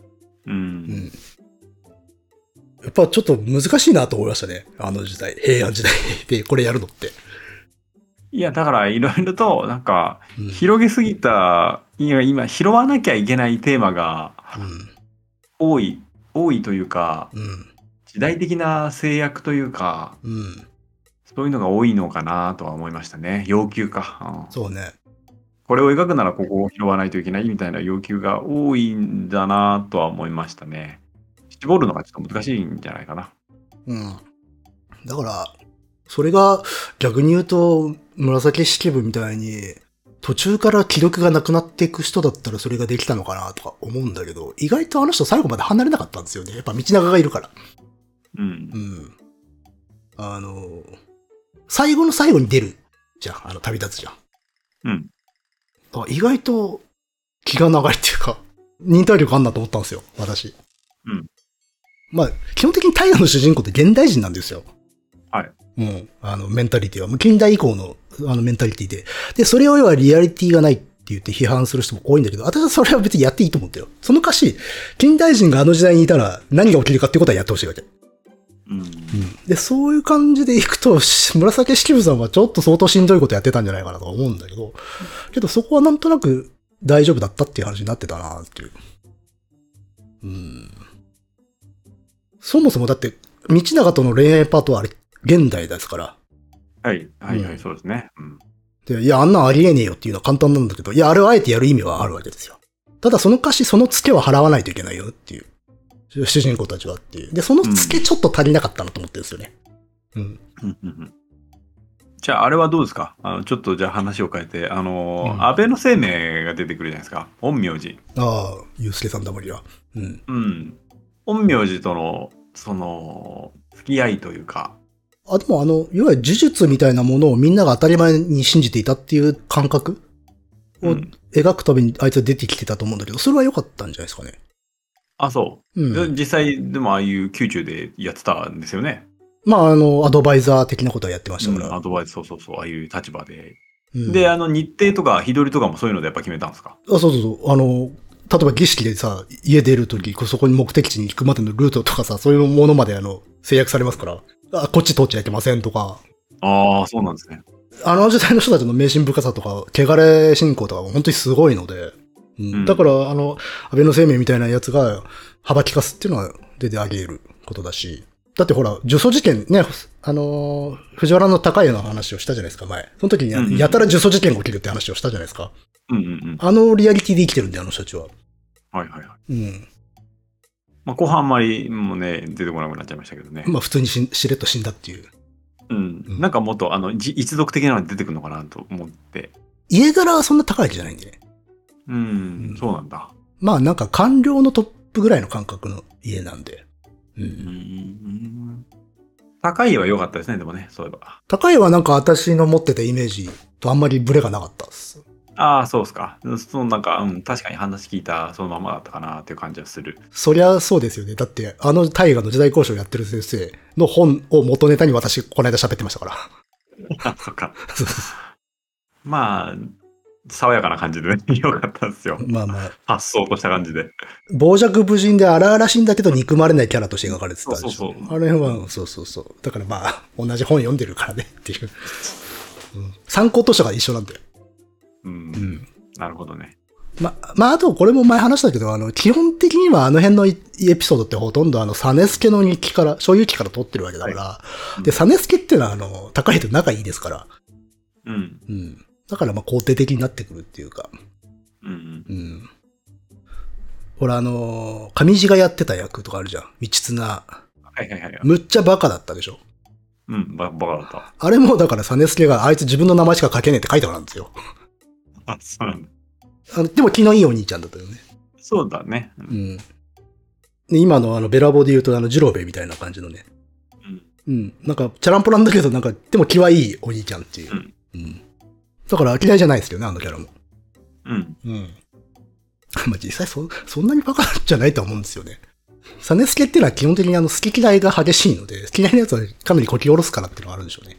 やっぱちょっと難しいなと思いましたね。あの時代、平安時代でこれやるのって。 いや、だからいろいろと、なんか、広げすぎた、今、拾わなきゃいけないテーマが、多いというか、時代的な制約というか、そういうのが多いのかなとは思いましたね。要求か。 そうね。 これを描くならここを拾わないといけないみたいな要求が多いんだなとは思いましたね。絞るのがちょっと難しいんじゃないかな。 だから、それが逆に言うと、紫式部みたいに、途中から記録がなくなっていく人だったらそれができたのかなとか思うんだけど、意外とあの人最後まで離れなかったんですよね。やっぱ道長がいるから。最後の最後に出るじゃん。旅立つじゃん。意外と気が長いっていうか、忍耐力あんなと思ったんですよ、私。まあ、基本的に大河の主人公って現代人なんですよ。メンタリティは。近代以降の、メンタリティで。で、それを要はリアリティがないって言って批判する人も多いんだけど、私はそれは別にやっていいと思うんだよ。そのかし、近代人があの時代にいたら何が起きるかっていうことはやってほしいわけ。で、そういう感じでいくと、紫式部さんはちょっと相当しんどいことやってたんじゃないかなと思うんだけど、そこはなんとなく大丈夫だったっていう話になってたなっていう。そもそもだって、道長との恋愛パートはあれ、現代ですから。 そうですね。 で、いや、あんなんありえねえよっていうのは簡単なんだけど、いや、あれをあえてやる意味はあるわけですよ。ただその貸し、その付けは払わないといけないよっていう。主人公たちはっていう。で、その付けちょっと足りなかったなと思ってるんですよね。 じゃあ、あれはどうですか？ちょっとじゃあ話を変えて、安倍の生命が出てくるじゃないですか。陰陽師。 ゆうすけさんだまりは。 陰陽師との、付き合いというか。 でもいわゆる呪術みたいなものをみんなが当たり前に信じていたっていう感覚を描くためにあいつは出てきてたと思うんだけど、それは良かったんじゃないですかね。 そう。実際、でもああいう宮中でやってたんですよね。 まあ、アドバイザー的なことはやってましたから。 アドバイザー、そう。ああいう立場でで、日程とか日取りとかもそういうのでやっぱ決めたんですか？ そうそうそう。例えば儀式でさ、家出るとき、そこに目的地に行くまでのルートとかさ、そういうものまで制約されますから、こっち通っちゃいけませんとか。 ああ、そうなんですね。 あの時代の人たちの迷信深さとか、汚れ信仰とか本当にすごいので、だから、安倍の生命みたいなやつが幅利かすっていうのは出てあげることだし、だってほら、呪詛事件ね、藤原の高家の話をしたじゃないですか、前。その時にやたら呪詛事件が起きるって話をしたじゃないですか。リアリティで生きてるんで、あの人たちは。 はいはいはい。まあ、後半あんまりもうね、出てこなくなっちゃいましたけどね。 まあ、普通にしれっと死んだっていう。 なんかもっと、一族的なのが出てくるのかなと思って。 家柄はそんな高いじゃないんでね。 そうなんだ。 まあ、なんか官僚のトップぐらいの感覚の家なんで。 高家は良かったですね、でもね、そういえば。 高家はなんか私の持ってたイメージとあんまりブレがなかったです。 ああ、そうですか。なんか、確かに話聞いたそのままだったかなっていう感じはする。 そりゃそうですよね。だって、大河の時代交渉やってる先生の本を元ネタに私、この間喋ってましたから。 あ、そっか。まあ、爽やかな感じでね、よかったですよ。 まあまあ。 発想とした感じで。 傍若無人で荒々しいんだけど憎まれないキャラとして描かれてたんでしょ。 そう。 あれは、そう。だからまあ、同じ本読んでるからねっていう。参考図書が一緒なんだよ。 なるほどね。 まあ、あと、これも前話したけど、基本的にはあの辺のエピソードってほとんど実助の日記から、所有記から取ってるわけだから、で、実助っていうのは高いと仲いいですから。だからまあ肯定的になってくるっていうか。ほら上地がやってた役とかあるじゃん。道綱。むっちゃバカだったでしょ。 バカだった。 あれもだから実助があいつ自分の名前しか書けねえって書いたからなんですよ。 あ、そうなんだ。 でも気のいいお兄ちゃんだったよね。 そうだね。 で今のベラボで言うとジローベみたいな感じのね。なんかチャランポランだけどなんかでも気はいいお兄ちゃんっていう。だから嫌いじゃないですよね、あのキャラも。まあ実際そんなにバカじゃないとは思うんですよね。実助っていうのは基本的に好き嫌いが激しいので、好き嫌いなやつはかなりこき下ろすからっていうのがあるんでしょうね。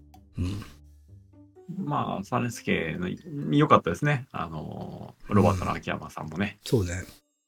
まあ、実助の良かったですね。ロバートの秋山さんもね。 そうね。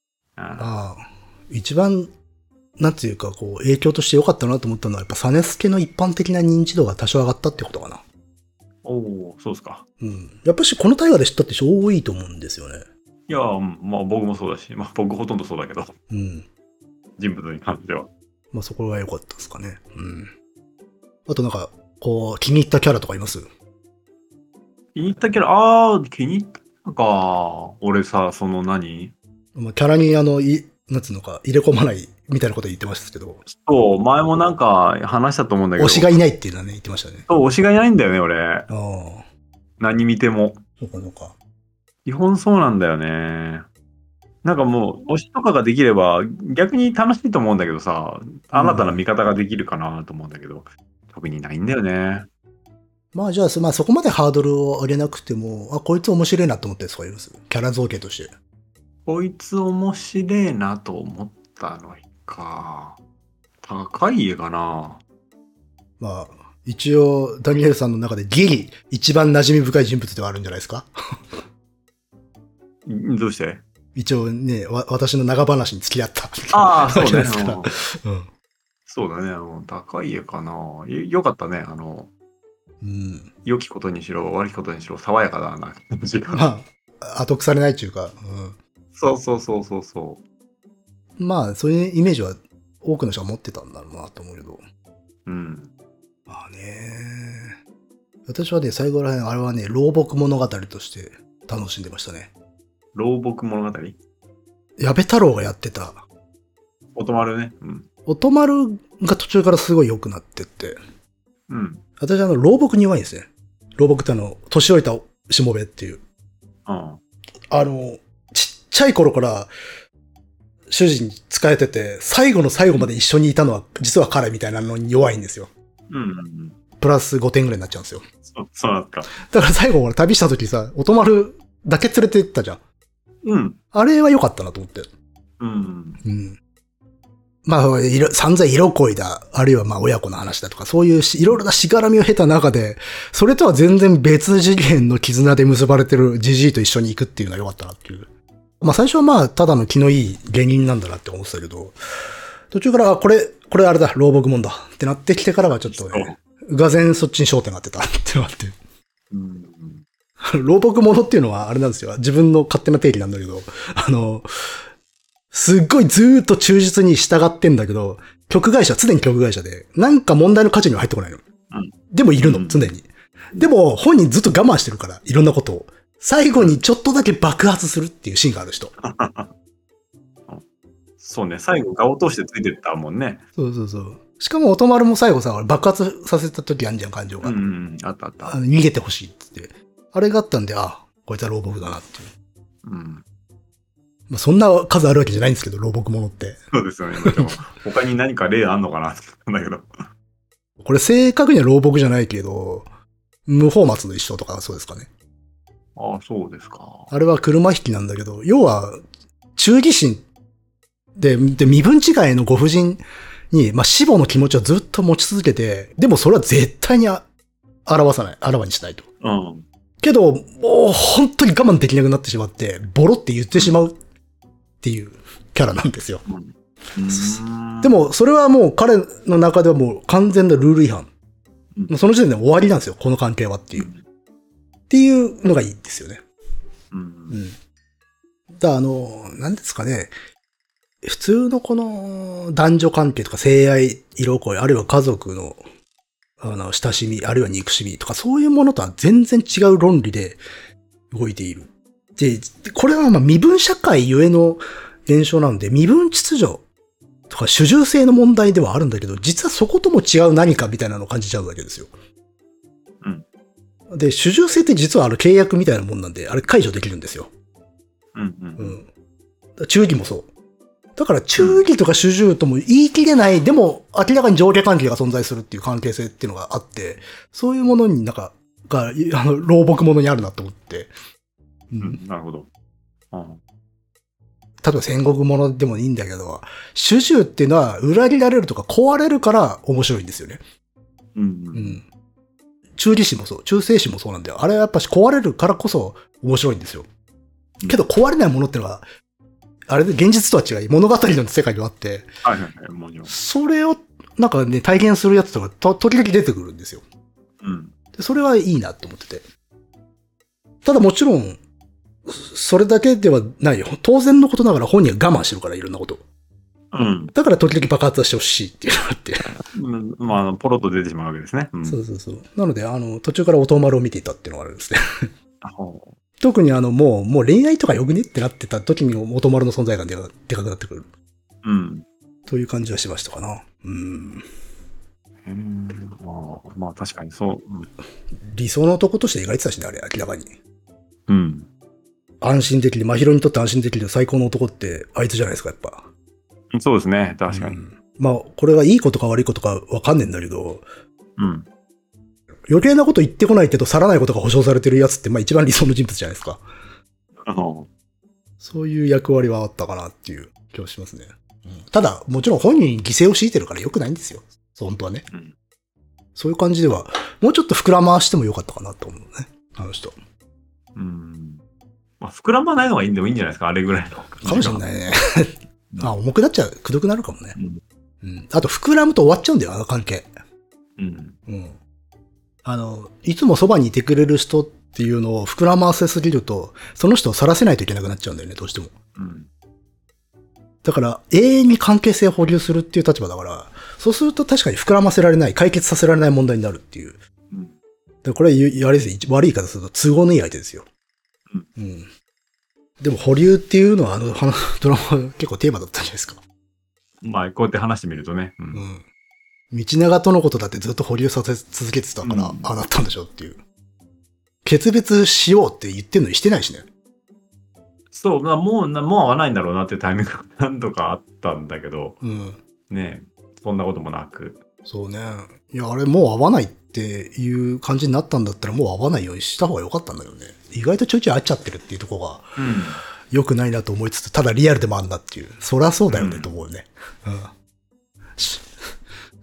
一番、なんていうか、影響として良かったなと思ったのは、やっぱ実助の一般的な認知度が多少上がったってことかな。 そうですか。 やっぱしこの大河で知ったって人多いと思うんですよね。 いや、まあ僕もそうだし、まあ僕ほとんどそうだけど。人物に関しては。 まあそこが良かったですかね。あとなんか、気に入ったキャラとかいます？ 気に入ったキャラ、気に入ったか。俺さ、キャラになんつうのか、入れ込まないみたいなこと言ってましたけど。 そう、前もなんか話したと思うんだけど。 推しがいないっていうのはね、言ってましたね。 そう、推しがいないんだよね、俺。何見ても。 そうか。 基本そうなんだよね。なんかもう、推しとかができれば、逆に楽しいと思うんだけどさ、新たな見方ができるかなと思うんだけど、特にないんだよね。 まあじゃあ、そこまでハードルを上げなくても、こいつ面白いなと思ったやつがいます。キャラ造形として。 こいつ面白いなと思ったのか。高い家かな。 まあ、一応、ダニエルさんの中でギリ一番馴染み深い人物ではあるんじゃないですか。 どうして？ 一応ね、私の長話に付き合った。 そうね。 そうだね。高い家かな。よかったね。良きことにしろ、悪きことにしろ、爽やかだな感じが。 まあ、後腐れないっていうか。 そう。 まあ、そういうイメージは多くの人が持ってたんだろうなと思うけど。まあね。私はね、最後らへん、あれはね、老木物語として楽しんでましたね。 老木物語？ 矢部太郎がやってた。 音丸ね。 音丸が途中からすごい良くなってって。私老木に弱いんですね。老木って年老いたしもべっていう。ちっちゃい頃から主人に仕えてて、最後の最後まで一緒にいたのは実は彼みたいなのに弱いんですよ。プラス5点ぐらいになっちゃうんですよ。 そうなんか。 だから最後俺旅した時さ、音丸だけ連れて行ったじゃん。あれは良かったなと思って。 まあ、散々色恋だ、あるいはまあ親子の話だとか、そういういろいろなしがらみを経た中で、それとは全然別次元の絆で結ばれてるジジイと一緒に行くっていうのは良かったなっていう。まあ最初はまあ、ただの気のいい芸人なんだなって思ってたけど、途中から、これあれだ、老木もんだってなってきてからはちょっとね、がぜんそっちに焦点が当てたってのがあって。老木ものっていうのはあれなんですよ。自分の勝手な定義なんだけど、すっごいずーっと忠実に従ってんだけど、常に曲会社で、なんか問題の価値には入ってこないの。でもいるの、常に。でも本人ずっと我慢してるから、いろんなことを。最後にちょっとだけ爆発するっていうシーンがある人。 そうね、最後顔を通してついてったもんね。 そう。しかも、おとまるも最後さ、爆発させた時あんじゃん、感情が。 あった。 逃げてほしいってって。あれがあったんで、こいつは老木だなっていう。まあ、そんな数あるわけじゃないんですけど、老木ものって。 そうですよね。でも他に何か例あんのかなって思ったんだけど。 これ正確には老木じゃないけど、無法松の一生とかそうですかね。 ああ、そうですか。 あれは車引きなんだけど、要は、忠義心で、身分違いのご婦人に、まあ、死母の気持ちをずっと持ち続けて、でもそれは絶対にあらわにしないと。けど、もう本当に我慢できなくなってしまって、ボロって言ってしまうっていうキャラなんですよ。でも、それはもう彼の中ではもう完全なルール違反。その時点で終わりなんですよ、この関係はっていう。っていうのがいいですよね。なんですかね。普通のこの男女関係とか性愛、色恋、あるいは家族の、親しみ、あるいは憎しみとかそういうものとは全然違う論理で動いている。で、これはまあ身分社会ゆえの現象なんで、身分秩序とか主従性の問題ではあるんだけど、実はそことも違う何かみたいなのを感じちゃうわけですよ。で、主従性って実は契約みたいなもんなんで、あれ解除できるんですよ。忠義もそう。だから忠義とか主従とも言い切れない、でも明らかに上下関係が存在するっていう関係性っていうのがあって、そういうものになんか、老木者にあるなと思って。 なるほど。 例えば戦国者でもいいんだけど、主従っていうのは裏切られるとか壊れるから面白いんですよね。忠義心もそう、忠誠心もそうなんだよ。あれはやっぱし壊れるからこそ面白いんですよ。けど壊れないものってのは、あれで現実とは違い、物語の世界ではあって、それをなんかね、体験するやつとか時々出てくるんですよ。でそれはいいなと思ってて。ただもちろん、それだけではないよ。当然のことながら本人は我慢してるから、いろんなこと。だから時々爆発してほしいっていうのがあって。 まあ、ポロッと出てしまうわけですね。 そう。なので、途中から音丸を見ていたっていうのがあるんですね。特にもう恋愛とかよくねってなってた時に音丸の存在感でかくなってくる。という感じはしましたかな。 まあ確かにそう。 理想の男として描いてたしね、あれ、明らかに。安心できる、真宙にとって安心できる最高の男ってあいつじゃないですか、やっぱ。 そうですね、確かに。 まあ、これがいいことか悪いことかわかんねえんだけど、余計なこと言ってこないけど、去らないことが保証されてるやつって、まあ一番理想の人物じゃないですか。そういう役割はあったかなっていう気がしますね。ただ、もちろん本人に犠牲を強いてるから良くないんですよ。本当はね。そういう感じでは、もうちょっと膨らましてもよかったかなと思うね。あの人。 まあ、膨らまないのがいいんでもいいんじゃないですか、あれぐらいの。 かもしれないね。重くなっちゃう、くどくなるかもね。あと、膨らむと終わっちゃうんだよ、あの関係。いつもそばにいてくれる人っていうのを膨らませすぎると、その人を晒せないといけなくなっちゃうんだよね、どうしても。だから、永遠に関係性を保留するっていう立場だから、そうすると確かに膨らませられない、解決させられない問題になるっていう。これは、あれですよ、悪い言い方すると都合のいい相手ですよ。でも保留っていうのはドラマ結構テーマだったんじゃないですか。 まあ、こうやって話してみるとね。 道長とのことだってずっと保留させ続けてたから、ああなったんでしょっていう。決別しようって言ってんのにしてないしね。 そう、もう合わないんだろうなっていうタイミングが何度かあったんだけど、ねそんなこともなく。 そうね。いや、あれもう合わないっていう感じになったんだったらもう合わないようにした方が良かったんだよね。意外とちょいちょい合っちゃってるっていうところが、良くないなと思いつつ、ただリアルでもあんだっていう。そりゃそうだよねと思うね。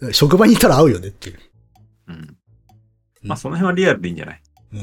職場にいたら会うよねっていう。 うん。まあその辺はリアルでいいんじゃない？ うん。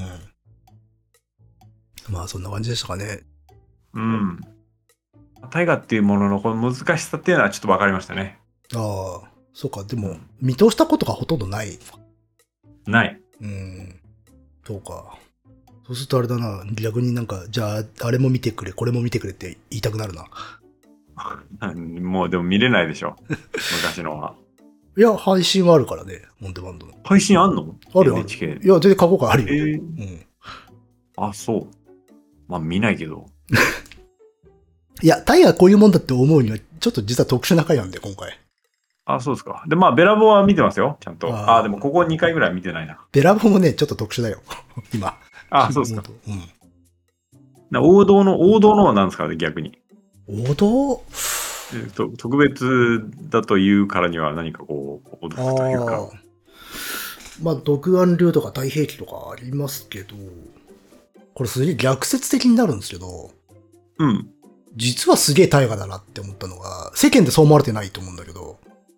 まあそんな感じでしたかね。 うん。大河っていうもののこの難しさっていうのはちょっと分かりましたね。 ああ、そうか。でも、見通したことがほとんどない。 ない。 そうか。そうするとあれだな。逆になんか、じゃあ、あれも見てくれ、これも見てくれって言いたくなるな。 もうでも見れないでしょ。昔のは。 いや、配信はあるからね。オンデマンドの。 配信あんの？ あるよ。 NHK。 いや、全然過去からあるよ。 あ、そう。まあ見ないけど。 いや、タイがこういうもんだって思うには、ちょっと実は特殊な回なんで、今回。 あ、そうですか。で、まあ、ベラボは見てますよ、ちゃんと。でもここ2回ぐらい見てないな。 ベラボもね、ちょっと特殊だよ。今。 そうですか。王道のは何ですかね、逆に。 王道？ 特別だというからには何かこう、脅くというか。 まあ、独眼竜とか太平記とかありますけど、これすげえ逆説的になるんですけど、実はすげえ大河だなって思ったのが、世間でそう思われてないと思うんだけど、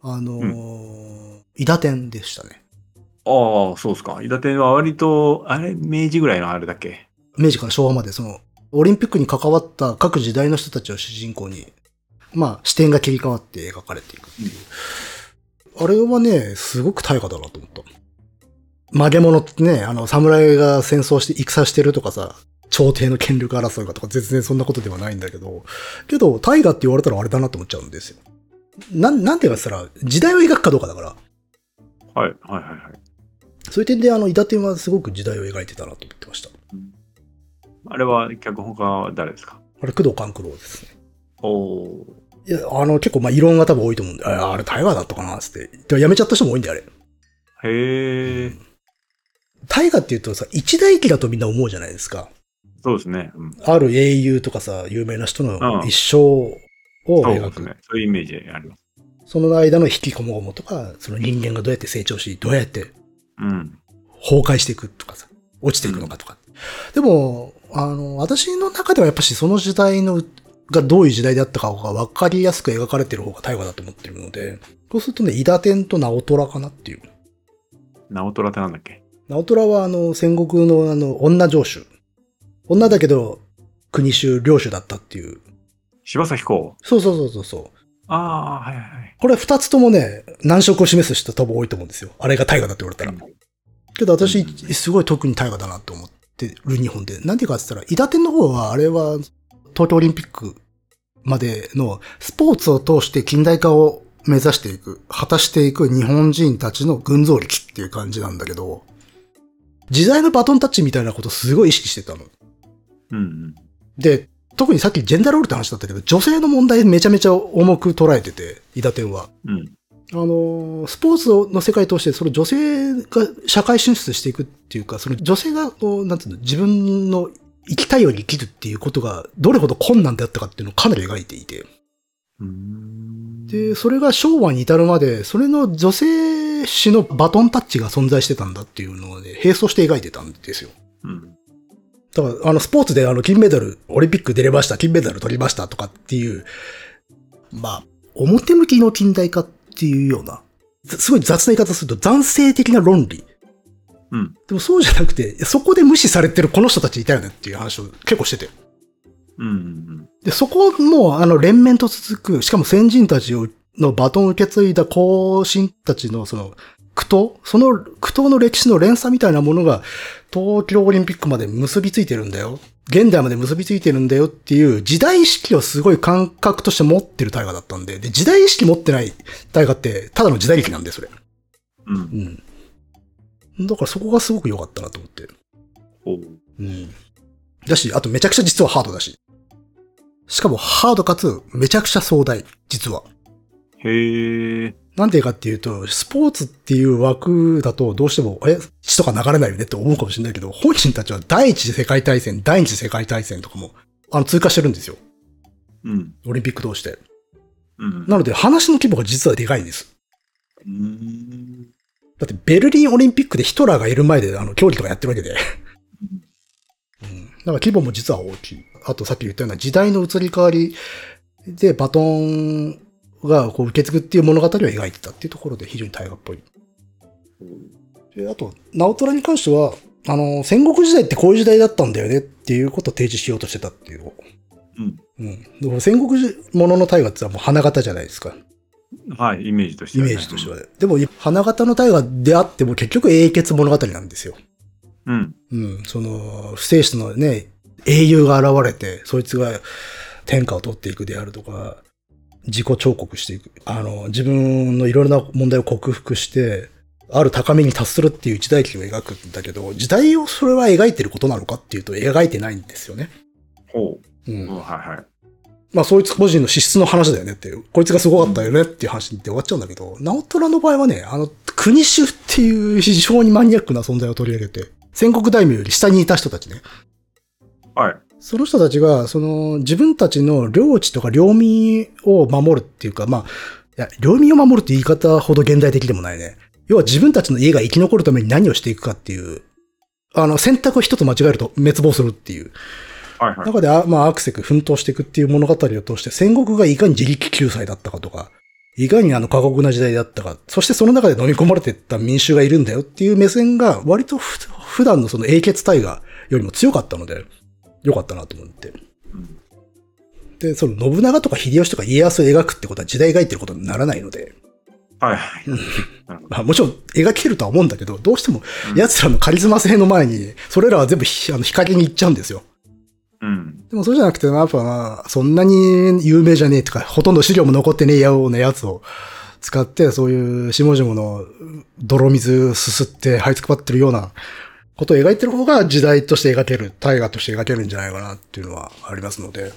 伊達天でしたね。 ああ、そうですか。伊達天は割と、あれ、明治ぐらいのあれだっけ？ 明治から昭和まで、オリンピックに関わった各時代の人たちを主人公に、まあ、視点が切り替わって描かれていくっていう。あれはね、すごく大河だなと思った。曲げ物ってね、侍が戦争して戦してるとかさ、朝廷の権力争いがとか全然そんなことではないんだけど、大河って言われたらあれだなと思っちゃうんですよ。なんていうかしたら、時代を描くかどうかだから。 はい。 そういう点で伊達天はすごく時代を描いてたなと思ってました。 あれは脚本家は誰ですか？ あれ、工藤官九郎ですね。 いや、結構異論が多分多いと思うんで、あれ大河だったかなつって。でもやめちゃった人も多いんで、あれ。 へえ。 大河って言うとさ、一代記だとみんな思うじゃないですか。 そうですね。 ある英雄とかさ、有名な人の一生を描く。 そういうイメージあります。 その間の引きこもごもとか、その人間がどうやって成長し、どうやって崩壊していくとかさ、落ちていくのかとか。でも、私の中ではやっぱしその時代がどういう時代であったかが分かりやすく描かれてる方が大河だと思ってるので、そうするとね、伊達天と直虎かなっていう。 直虎ってなんだっけ？ 直虎は戦国の女城主。女だけど、国主、領主だったっていう。 柴咲コウ。 そう。 はい。 これ二つともね、難色を示す人多分多いと思うんですよ。あれが大河だって言われたら。けど私、すごい特に大河だなと思ってる日本で。なんていうかって言ったら、伊達天の方は、あれは、東京オリンピックまでのスポーツを通して近代化を目指していく、果たしていく日本人たちの群像劇っていう感じなんだけど、時代のバトンタッチみたいなことすごい意識してたの。で、特にさっきジェンダーロールって話だったけど、女性の問題めちゃめちゃ重く捉えてて、伊達天は。スポーツの世界として、その女性が社会進出していくっていうか、その女性が、なんていうの、自分の生きたいように生きるっていうことが、どれほど困難であったかっていうのをかなり描いていて。で、それが昭和に至るまで、それの女性誌のバトンタッチが存在してたんだっていうのをね、並走して描いてたんですよ。だから、スポーツで金メダル、オリンピック出れました、金メダル取りましたとかっていう、まあ、表向きの近代化っていうような、すごい雑な言い方すると男性的な論理。でもそうじゃなくて、そこで無視されてるこの人たちいたよねっていう話を結構してて。で、そこも、連綿と続く、しかも先人たちのバトンを受け継いだ後進たちのそのその苦闘の歴史の連鎖みたいなものが東京オリンピックまで結びついてるんだよ。現代まで結びついてるんだよっていう時代意識をすごい感覚として持ってる大河だったんで、時代意識持ってない大河ってただの時代劇なんで、それ。だからそこがすごく良かったなと思って。だし、あとめちゃくちゃ実はハードだし。しかもハードかつめちゃくちゃ壮大、実は。なんでかっていうと、スポーツっていう枠だとどうしても、血とか流れないよねって思うかもしれないけど、本人たちは第一次世界大戦、第二次世界大戦とかも、通過してるんですよ。オリンピック通して。なので話の規模が実はでかいんです。だってベルリンオリンピックでヒトラーがいる前で競技とかやってるわけで。だから規模も実は大きい。あとさっき言ったような時代の移り変わりでバトンがこう受け継ぐっていう物語を描いてたっていうところで非常に大河っぽい。で、あと、直虎に関しては、戦国時代ってこういう時代だったんだよねっていうことを提示しようとしてたっていう。うん。戦国ものの大河ってもう花形じゃないですか。 はい、イメージとしては、 イメージとしてはね。でも、花形の大河であっても結局英傑物語なんですよ。 うん。 うん。不正室のね、英雄が現れて、そいつが天下を取っていくであるとか、自己彫刻していく。自分のいろいろな問題を克服して、ある高みに達するっていう時代劇を描くんだけど、時代をそれは描いてることなのかっていうと描いてないんですよね。 ほう。 うん。 はいはい。 まあ、そいつ個人の資質の話だよねっていう、こいつがすごかったよねっていう話で終わっちゃうんだけど、直虎の場合はね、国衆っていう非常にマニアックな存在を取り上げて、戦国大名より下にいた人たちね。 はい。 その人たちが、自分たちの領地とか領民を守るっていうか、まあ、領民を守るって言い方ほど現代的でもないね。要は自分たちの家が生き残るために何をしていくかっていう、選択を一つ間違えると滅亡するっていう。 はいはい。 中で、まあ、アクセク奮闘していくっていう物語を通して、戦国がいかに自力救済だったかとか、いかに過酷な時代だったか、そしてその中で飲み込まれていった民衆がいるんだよっていう目線が、割と普段のその英傑大河よりも強かったので、良かったなと思って。で、信長とか秀吉とか家康を描くってことは時代描いてることにならないので、 はいはい。 まあもちろん描けるとは思うんだけど、どうしても奴らのカリスマ性の前に、それらは全部日陰に行っちゃうんですよ。 うん。 でもそうじゃなくて、やっぱそんなに有名じゃねえとか、ほとんど資料も残ってねえようなやつを使って、そういう下々の泥水すすって這いつくばってるようなことを描いてる方が時代として描ける、大河として描けるんじゃないかなっていうのはありますので、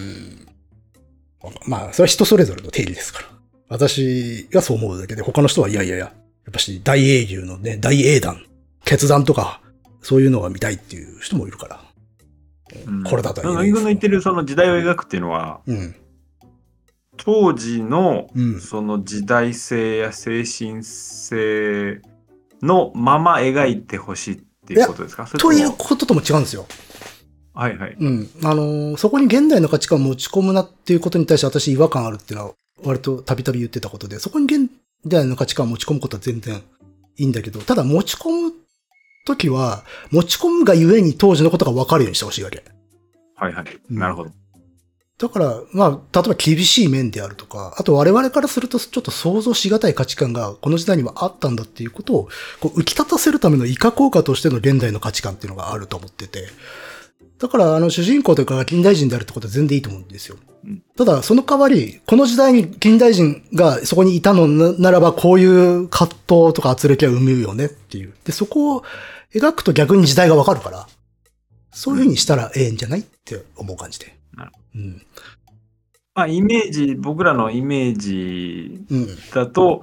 まあ、それは人それぞれの定義ですから。私がそう思うだけで、他の人はいやいやいや、やっぱし大英雄のね、大英断、決断とか、そういうのが見たいっていう人もいるから。これだとは言えない。 乃木君の言ってるその時代を描くっていうのは、当時のその時代性や精神性のまま描いてほしいっていうことですか？ ということとも違うんですよ。 はいはい。 そこに現代の価値観を持ち込むなっていうことに対して私違和感あるっていうのは割とたびたび言ってたことで、そこに現代の価値観を持ち込むことは全然いいんだけど、ただ持ち込むときは、持ち込むがゆえに当時のことが分かるようにしてほしいわけ。 はいはい。なるほど。 だから、まあ、例えば厳しい面であるとか、あと我々からするとちょっと想像しがたい価値観がこの時代にはあったんだっていうことをこう浮き立たせるための以下効果としての現代の価値観っていうのがあると思ってて、だから主人公とかが近代人であるってことは全然いいと思うんですよ。ただ、その代わり、この時代に近代人がそこにいたのならば、こういう葛藤とか圧力は生むよねっていう。で、そこを描くと逆に時代がわかるから、そういう風にしたらええんじゃないって思う感じで。 なるほど。まあ、イメージ、僕らのイメージだと、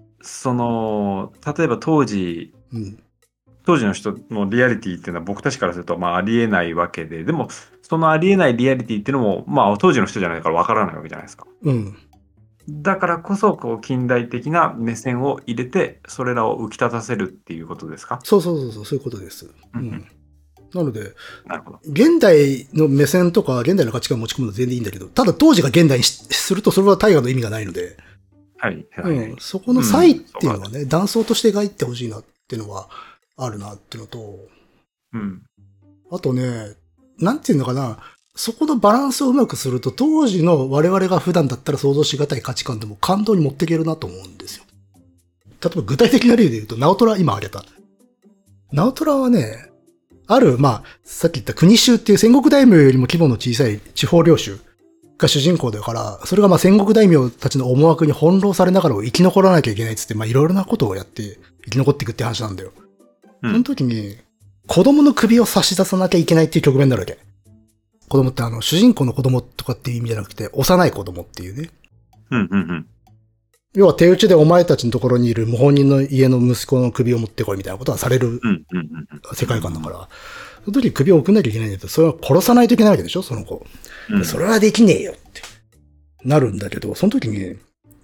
例えば当時の人のリアリティっていうのは僕たちからすると、まあ、ありえないわけで、でも、そのありえないリアリティっていうのも、まあ、当時の人じゃないからわからないわけじゃないですか。だからこそ、こう、近代的な目線を入れて、それらを浮き立たせるっていうことですか？ そういうことです。なので、 なるほど。 現代の目線とか、現代の価値観を持ち込むのは全然いいんだけど、ただ当時が現代にすると、それは大河の意味がないので、そこの差異っていうのはね、断層として描いてほしいなっていうのはあるなっていうのと、あとね、なんていうのかな、そこのバランスをうまくすると、当時の我々が普段だったら想像しがたい価値観でも感動に持っていけるなと思うんですよ。例えば具体的な例で言うと、直虎今挙げた。直虎はね、まあ、さっき言った国衆っていう戦国大名よりも規模の小さい地方領主が主人公だから、それがまあ戦国大名たちの思惑に翻弄されながら生き残らなきゃいけないっつって、まあいろいろなことをやって生き残っていくって話なんだよ。その時に、子供の首を差し出さなきゃいけないっていう局面になるわけ。子供って主人公の子供とかっていう意味じゃなくて、幼い子供っていうね。要は手打ちでお前たちのところにいる謀反人の家の息子の首を持ってこいみたいなことはされる世界観だから、その時首を送んなきゃいけないんだけど、それは殺さないといけないわけでしょ、その子。それはできねえよってなるんだけど、その時に、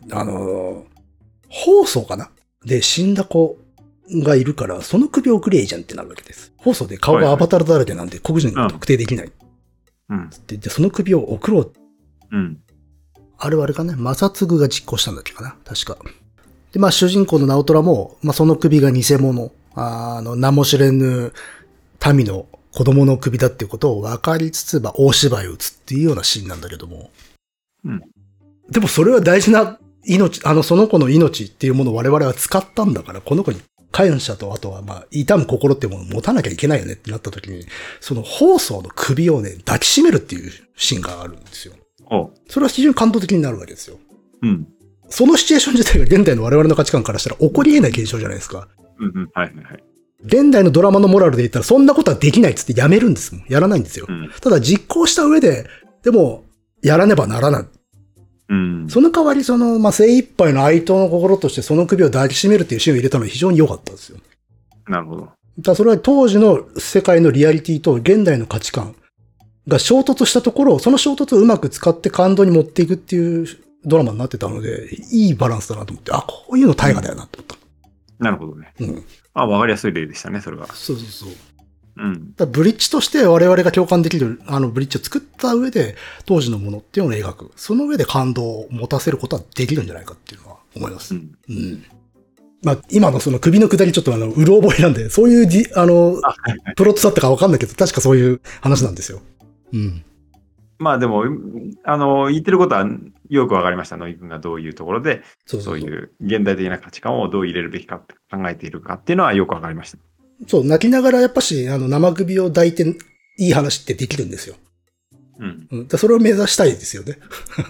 放送かなで死んだ子がいるから、その首を送りゃいいじゃんってなるわけです。放送で顔がアバターだらけなんで、黒人が特定できない。で、その首を送ろう。 あれはあれかね、正嗣が実行したんだっけかな、確か。で、まあ主人公の直虎も、まあその首が偽物、名も知れぬ民の子供の首だっていうことを分かりつつ、まあ大芝居を打つっていうようなシーンなんだけども。 うん。 でもそれは大事な命、その子の命っていうものを我々は使ったんだから、この子に感謝と、あとはまあ、痛む心っていうものを持たなきゃいけないよねってなった時に、その放送の首をね、抱きしめるっていうシーンがあるんですよ。それは非常に感動的になるわけですよ。 うん。 そのシチュエーション自体が現代の我々の価値観からしたら起こり得ない現象じゃないですか。 うんうん。はいはいはい。 現代のドラマのモラルで言ったらそんなことはできないっつってやめるんですもん。やらないんですよ。 うん、 ただ実行した上で、でも、やらねばならない。 うん。 その代わりまあ、精一杯の愛党の心としてその首を抱きしめるっていうシーンを入れたのは非常に良かったですよ。 なるほど。 だからそれは当時の世界のリアリティと現代の価値観が衝突したところ、その衝突をうまく使って感動に持っていくっていうドラマになってたので、いいバランスだなと思って、あ、こういうの大河だよなと思った。 なるほどね。 うん。 わかりやすい例でしたね、それは。 そうそうそう。 うん。 だからブリッジとして我々が共感できる、ブリッジを作った上で、当時のものっていうのを描く。その上で感動を持たせることはできるんじゃないかっていうのは思います。 うん。 うん。まあ、今のその首の下りちょっとうろ覚えなんで、そういうプロットだったかわかんないけど、確かそういう話なんですよ。うん。 まあでも、言ってることはよくわかりました。野井君がどういうところで、そういう現代的な価値観をどう入れるべきかって考えているかっていうのはよくわかりました。 そう、泣きながらやっぱし、生首を抱いていい話ってできるんですよ。 うん。 うん。それを目指したいですよね。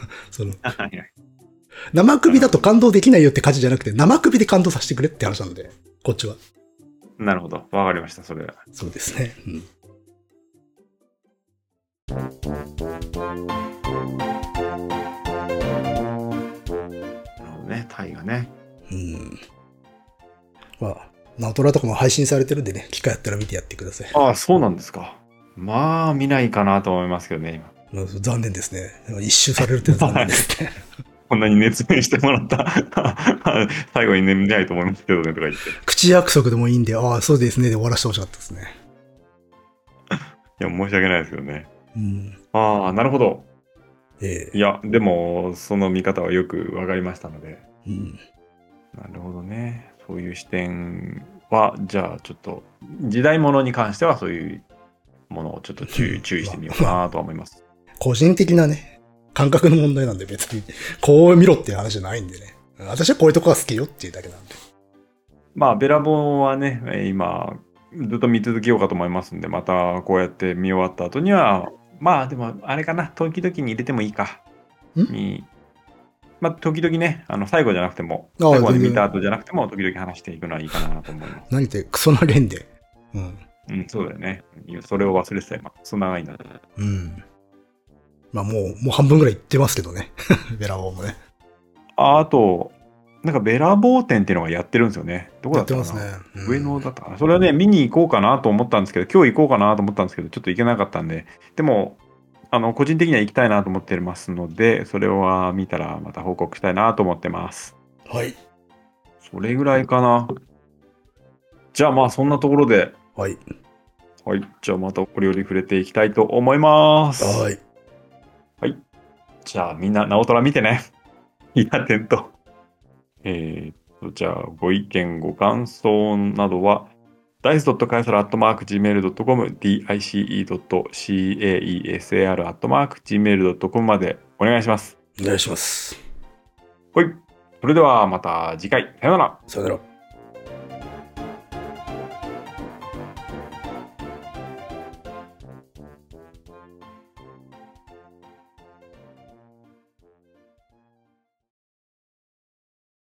生首だと感動できないよって感じじゃなくて、生首で感動させてくれって話なので、こっちは。 なるほど。わかりました、それは。 そうですね。うん。 なるほどね、タイがね。 うん。まあ、ナオトラとかも配信されてるんでね、機会あったら見てやってください。 ああ、そうなんですか。まあ、見ないかなと思いますけどね、 今。残念ですね。一周されるって残念ですね。 こんなに熱弁してもらった最後にね、見ないと思いますけどね、とか言って。 口約束でもいいんで、ああ、そうですね、で終わらせてほしかったですね。 いや、申し訳ないですけどね。 うん。 ああ、なるほど。 いや、でも、その見方はよくわかりましたので。 うん。 なるほどね。そういう視点は、じゃあ、ちょっと、時代物に関しては、そういうものをちょっと注意してみようかなとは思います。 個人的なね、感覚の問題なんで別に、こう見ろっていう話じゃないんでね。私はこういうとこが好きよっていうだけなんで。 まあ、ベラボンはね、今、ずっと見続けようかと思いますんで、またこうやって見終わった後には、まあでも、あれかな、時々に入れてもいいか。まあ、時々ね、最後じゃなくても、最後まで見た後じゃなくても、時々話していくのはいいかなと思います。 何ってクソな連で。うん。 うん、そうだよね。それを忘れてた今。そんな長いんだ。 うん。まあもう半分ぐらい行ってますけどね。ベラボーもね。 あと、なんかベラボー展っていうのがやってるんですよね。どこだったかな。 やってますね。 上野だったかな。それはね、見に行こうかなと思ったんですけど、今日行こうかなと思ったんですけど、ちょっと行けなかったんで、でも、個人的には行きたいなと思ってますので、それは見たらまた報告したいなと思ってます。 はい。 それぐらいかな。じゃあまあそんなところで。 はい。 はい。じゃあまた折々触れていきたいと思います。 はい。 はい。じゃあみんな、ナオトラ見てね。いや、点と。じゃあご意見、ご感想などは、dice.caesar@gmail.com dice.caesar@gmail.com までお願いします。 お願いします。 はい。それではまた次回。さよなら。 さよなら。